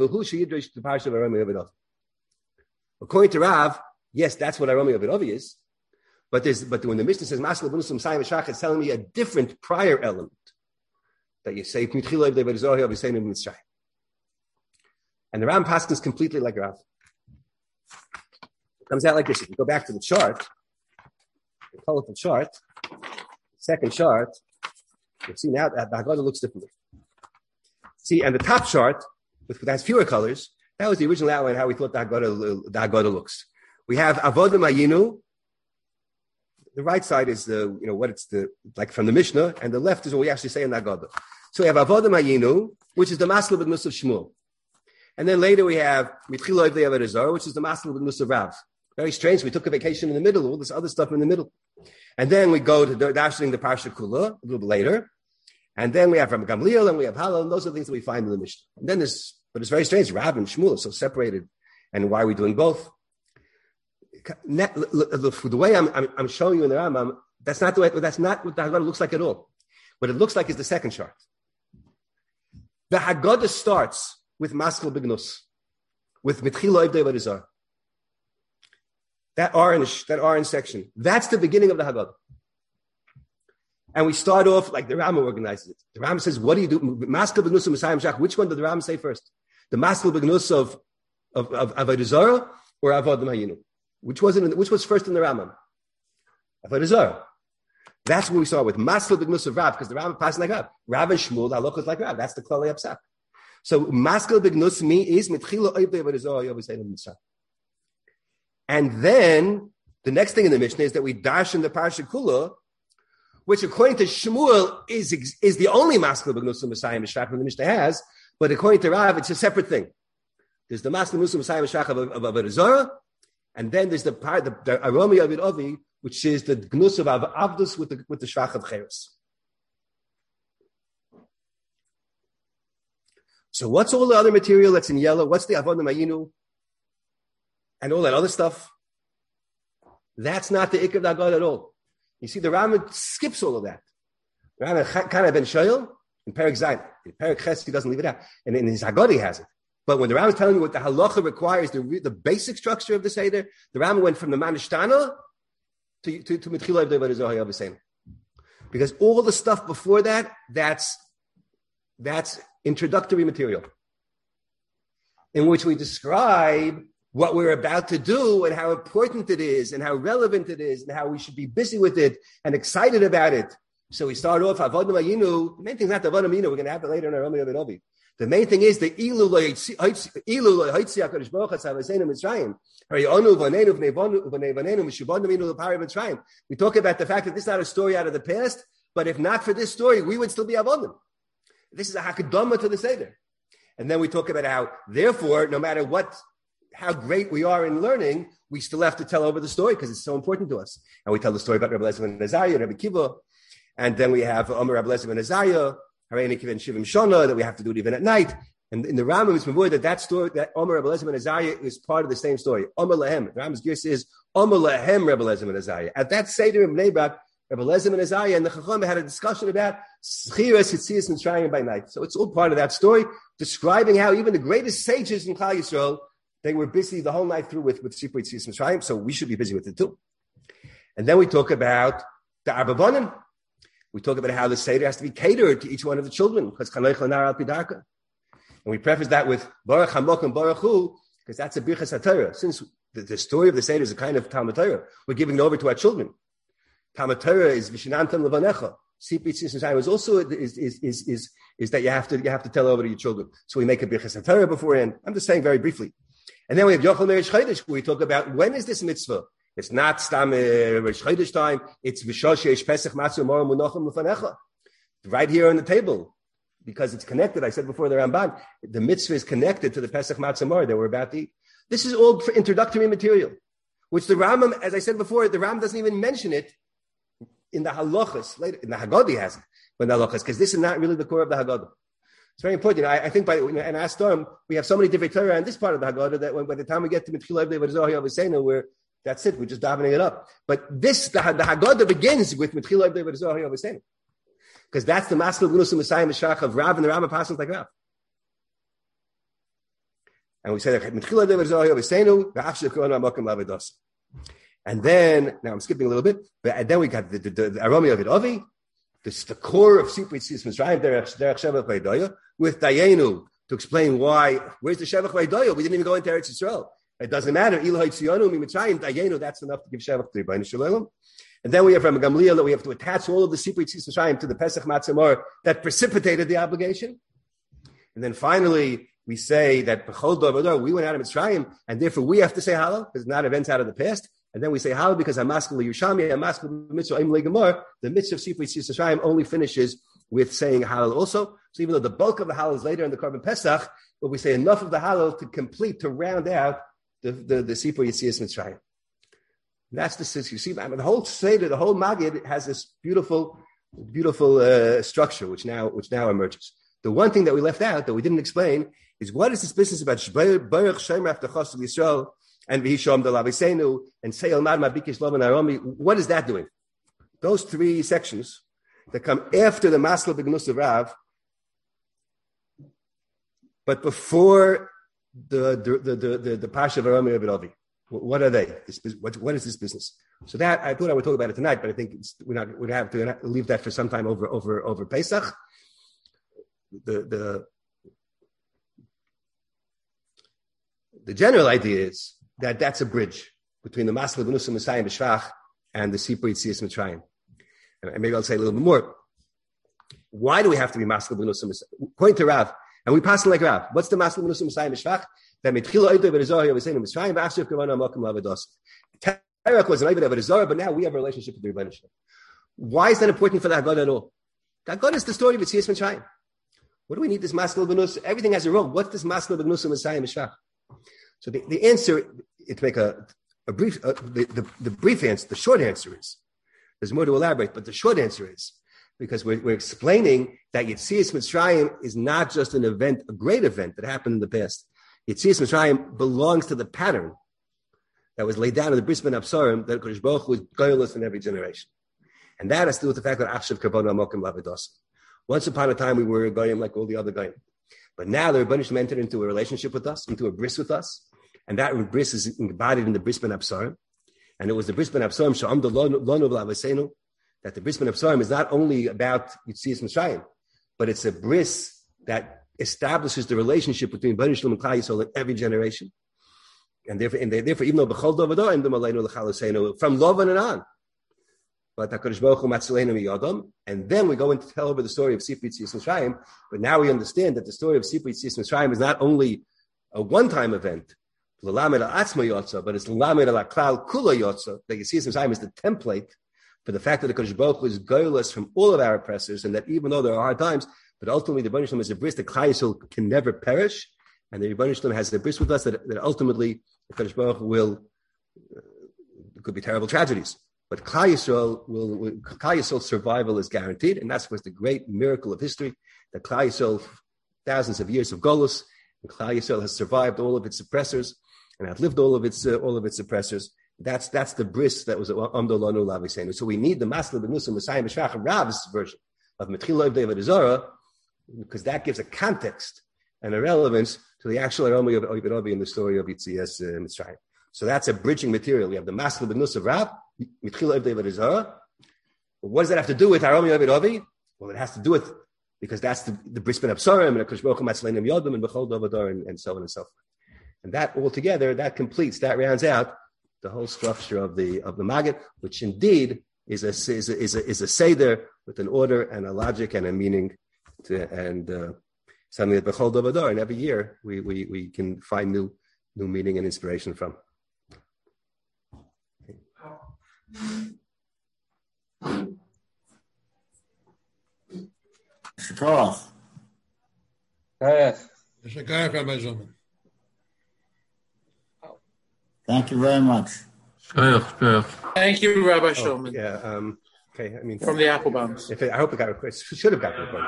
[SPEAKER 2] According to Rav, yes, that's what Arami Avidavi is. But when the Mishnah says Maskil b'nus Messiah Mishvach, it's telling me a different prior element that you say Mitchila Ivdei V'Rizora Hayu Aviseinu Mitzrayim. And the Ram Paskin is completely like Rav. It comes out like this. If you go back to the chart, the colorful chart, second chart, you'll see now that the Haggadah looks differently. See, and the top chart, that has fewer colors, that was the original outline how we thought the Haggadah looks. We have Avodim Ayinu, the right side is what it's like from the Mishnah, and the left is what we actually say in the Haggadah. So we have Avodah Hayinu, which is the Masel B'Gnus of Shmuel. And then later we have Mitchila Ivdei Avodah Zarah, which is the Masel B'Gnus of Rav. Very strange. We took a vacation in the middle, all this other stuff in the middle. And then we go to darshaning the Parsha Kula a little bit later. And then we have Ram Gamliel, and we have Hallel, and those are the things that we find in the Mishnah. And then but it's very strange. Rav and Shmuel are so separated. And why are we doing both? The way I'm showing you in the Rambam, that's not what the Haggadah looks like at all. What it looks like is the second chart. The Haggadah starts with Maskel B'Gnus, with Mitchila Ivdei Avodah Zarah. That orange section. That's the beginning of the Haggadah. And we start off like the Rambam organizes it. The Rambam says, what do you do? Maskel B'Gnus of Messiah Mashiach. Which one did the Rambam say first? The Maskel B'Gnus of Avodah Zarah or Avodah Hayinu? Which was first in the Rambam? Avodah Zarah. That's when we start with Maskel B'Gnus of Rav, because the Rambam passes like Rav. Rav and Shmuel, the halachah is like Rav. That's the Klalei Apsak. So Maskel B'Gnus is Mitchila Ivdei Avodah Zarah Yovisei Mitzvah. And then the next thing in the Mishnah is that we dash in the Parsha Kula, which according to Shmuel is the only Maskel B'Gnus of Messiah Mishach that the Mishnah has, but according to Rav, it's a separate thing. There's the Maskel B'Gnus of Messiah Mishach of Avodah Zarah, and then there's the Aromi Avid Ovi, which is the Gnus of Avdus with the Shvach of Cheres. So what's all the other material that's in yellow? What's the Avodah Hayinu? And all that other stuff? That's not the Ikar Haggadah at all. You see, the Rambam skips all of that. The Rambam kind of ben Shoyel in Perek Zayin. In Perek Ches, he doesn't leave it out. And in his Haggadah, he has it. But when the Rambam is telling you what the halacha requires, the basic structure of the Seder, the Rambam went from the Manishtana to Mitchila Ivdei Avodah Zarah Yovisei. Because all the stuff before that, that's introductory material in which we describe what we're about to do and how important it is and how relevant it is and how we should be busy with it and excited about it. So we start off Avodah Hayinu. The main thing is not the Avodah Hayinu. We're going to have it later in our Rami Avid Ovi. The main thing is the Ilu Lo'Hitzi HaKadosh Baruch Hu Tzavaseinu Mitzrayim. Hariyonu V'Neinu V'Neinu Mishubanu Minu L'Pari Mitzrayim. We talk about the fact that this is not a story out of the past, but if not for this story, we would still be Avodim. This is a Hakadama to the Seder. And then we talk about how, therefore, no matter how great we are in learning, we still have to tell over the story because it's so important to us. And we tell the story about Rabbi Eliezer ben Azariah, Rabbi Kiva, and then we have Omer Rabbi Eliezer ben Azariah, Hareini Kiva and Shivim Shana, that we have to do it even at night. And in the Rambam, it's avoided that story, that Omer Rabbi Eliezer ben Azariah is part of the same story. Omer Lahem. The Rambam's gears is Omer Lahem Rabbi Eliezer ben Azariah. At that Seder in Bnei Brak, Rabbi Eliezer ben Azariah and the Chacham had a discussion about Schiras Yitzias Mitzrayim by night. So it's all part of that story, describing how even the greatest sages in Klal Yisrael, they were busy the whole night through with Sifrei Yitzias Mitzrayim, so we should be busy with it too. And then we talk about the Arba Banim. We talk about how the Seder has to be catered to each one of the children, because Chanoich Lanar Al Pidarka. And we preface that with Baruch Hamok and Baruch Hu, because that's a Birchas HaTorah. Since the story of the Seder is a kind of Talmud Torah, we're giving it over to our children. Talmud Torah is Vishinantam Levanecha. Sifrei Yitzias Mitzrayim is also is that you have to tell over to your children. So we make a Birchas HaTorah beforehand. I'm just saying very briefly. And then we have Yochel Me'Rish Chodesh, where we talk about when is this mitzvah. It's not Stam Rish Chodesh time. It's V'shosh Yesh Pesach Matzah Mora Munochem L'Fanecha. Right here on the table, because it's connected. I said before the Ramban, the mitzvah is connected to the Pesach Matzah Mora that we're about to eat. This is all introductory material, which the Rambam, as I said before, the Rambam doesn't even mention it in the halachas. Later, in the Haggadah he has it, but in the halachas, because this is not really the core of the Haggadah. It's very important. I think and I asked them, we have so many different Torah in this part of the Haggadah that by the time we get to Mitchila Ivdei Avodah Zarah Yovisei, that's it. We're just davening it up. But the Haggadah begins with Mitchila Ivdei Avodah Zarah Yovisei, because that's the Maskel B'Gnus Messiah Mishach of Rav, and the Rambam passes like Rav. And we say that Mitchila Ivdei Avodah Zarah Yovisei, V'Achshav Korona Mokem Lavados. And then, now I'm skipping a little bit, and then we got the Aromi Avid Ovi. This is the core of Sifrei Yitzias Mitzrayim, Derech Shevach V'Hidayah, with Dayenu to explain where's the Shevach V'Hidayah? We didn't even go into Eretz Yisrael. It doesn't matter. Elohai Tziyonu Mitzrayim, Dayenu, that's enough to give Shevach to Rebbeinu Shalom. And then we have from Gamliel that we have to attach all of the Sifrei Yitzias Mitzrayim to the Pesach Matzah Mor that precipitated the obligation. And then finally, we say that B'chol Dor V'Dor, we went out of Mitzrayim, and therefore we have to say Hallel, because it's not events out of the past. And then we say Hallel because Hamaskal Yerushalmi, Hamaskal Mitzvah Im Legamor. The mitzvah of Sifrei Tzis Mitzrayim only finishes with saying Hallel also. So even though the bulk of the Hallel is later in the Korban Pesach, but we say enough of the Hallel to complete, to round out the Sifrei Tzis Mitzrayim. That's the you see. I mean, the whole Seder, the whole Magid has this beautiful structure, which now emerges. The one thing that we left out that we didn't explain is what is this business about Baruch Shem Raftachos Yisrael and V'Hisham Delavisenu and Seil Mad Mabikish Lov and Aromi. What is that doing? Those three sections that come after the Maslo B'Gnus of Rav, but before the Pasha of Aromi Avidovi. What are they? What is this business? So that I thought I would talk about it tonight, but I think we'd have to leave that for some time over Pesach. The general idea is that that's a bridge between the Masla B'Nus Messiah B'Shvach and the Sipur Yitzias Mitzrayim. And maybe I'll say a little bit more. Why do we have to be Masla B'Nus Messiah? Point to Rav, and we pass it like Rav. What's the Masla B'Nus Messiah B'Shvach? That Mitchila Oido V'Rizor Yavasenu Mitzrayim V'Achshav Kavana Malkum Lavados. Terach was an Oido V'Rizor, but now we have a relationship with the Rebbeinu Shalom. Why is that important for the Haggadah at all? The Haggadah is the story of Yitzias Mitzrayim. What do we need this Masla B'Nus? Everything has a role. What's this Masla B'Nus Messiah B'Shvach? So the answer, to make a brief, the brief answer, the short answer is, there's more to elaborate, but the short answer is, because we're explaining that Yetzias Mitzrayim is not just an event, a great event that happened in the past. Yetzias Mitzrayim belongs to the pattern that was laid down in the Bris Ben Absarim that Kodesh Baruch Hu was goyless in every generation. And that has to do with the fact that Achshav Karbon Amokim Lavados. Once upon a time, we were a goyim like all the other goyim. But now the Rebbeinu Shalom entered into a relationship with us, into a bris with us. And that bris is embodied in the Bris Ben Absarim. And it was the Bris Ben Absarim, Sha'amda Lonu V'Lavasenu, that the Bris Ben Absarim is not only about Yitzias Mitzrayim, but it's a bris that establishes the relationship between Rebbeinu Shalom and Klal Yisrael in every generation. And therefore, even though B'chol Dovador, Imdom Aleinu L'Chalasenu, from Lovan and on. But HaKadosh Baruch Hu Matzilenu Miyadam, and then we go into tell over the story of Sifrei Tzis Mitzrayim. But now we understand that the story of Sifrei Tzis Mitzrayim is not only a one-time event, L'lamed Al-Atzma Yotza, but it's L'lamed Al-Klal Kula Yotza. That Yitzias Mitzrayim is the template for the fact that the HaKadosh Baruch Hu is goyless from all of our oppressors, and that even though there are hard times, but ultimately the Rebbeinu Shalom is a bris that Klal Yisrael can never perish, and the Rebbeinu Shalom has the bris with us that ultimately the HaKadosh Baruch Hu will. It could be terrible tragedies. But Klal Yisrael's survival is guaranteed, and that's the great miracle of history, that Klal Yisrael, thousands of years of Golus, and Klal Yisrael has survived all of its oppressors and outlived all of its oppressors. That's the bris that was Amdo Lanu Lavisenu. So we need the Masla B'Nus Messiah B'Shvach Rav's version of Metchila Oiv David Zara, because that gives a context and a relevance to the actual Aromi of Oiv in the story of Yitzias Mitzrayim. So that's a bridging material. We have the Masla B'Nus of Rav, Mitchila Oiv David Zara. What does that have to do with Aromi Oiv? Well, it has to do with, because that's the Bris Ben Absarim and HaKadosh Baruch Hu Matzilenu Yodam and B'chol Dovador and so on and so forth. And that altogether, that completes, that rounds out the whole structure of the Maggid, which indeed is a seder with an order and a logic and a meaning, and something that B'chol Dovador, and every year we can find new meaning and inspiration from.
[SPEAKER 1] Shkoch. Thank you very much.
[SPEAKER 3] Thank you, Rabbi Shulman.
[SPEAKER 2] Yeah. Okay. I mean,
[SPEAKER 3] from the Applebombs.
[SPEAKER 2] I hope it got a request. Should have gotten a request.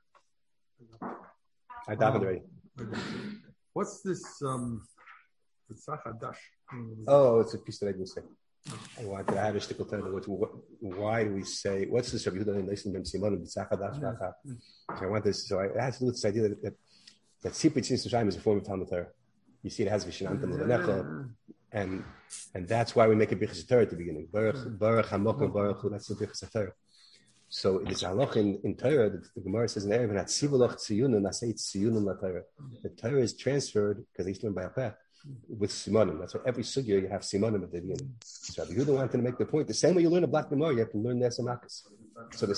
[SPEAKER 2] I davened already.
[SPEAKER 4] What's this? It's Hadash.
[SPEAKER 2] Oh, it's a piece that I didn't say. I had a shtickle tell why do we say what's this? Rabbi Yehuda Neisen Ben Simon B'Tzach Hadash Racha. So I want this. So it has to do with this idea that Sipur Tzis Mitzrayim is a form of Talmud Torah. You see, it has Vishnantam Levanecha, and that's why we make a Birchas Torah at the beginning. Baruch Hamokim Baruch Hu. That's the Birchas Torah. So it is halach in Torah. The Gemara says in Erevin that Sivalach Tziyunim Nasei Tziyunim La Torah. The Torah is transferred because they learn by a path with Simonim. That's why every sugya you have Simonim at the beginning. So Rabbi Yehuda wanted to make the point the same way you learn a black Gemara, you have to learn Nesamakas. So the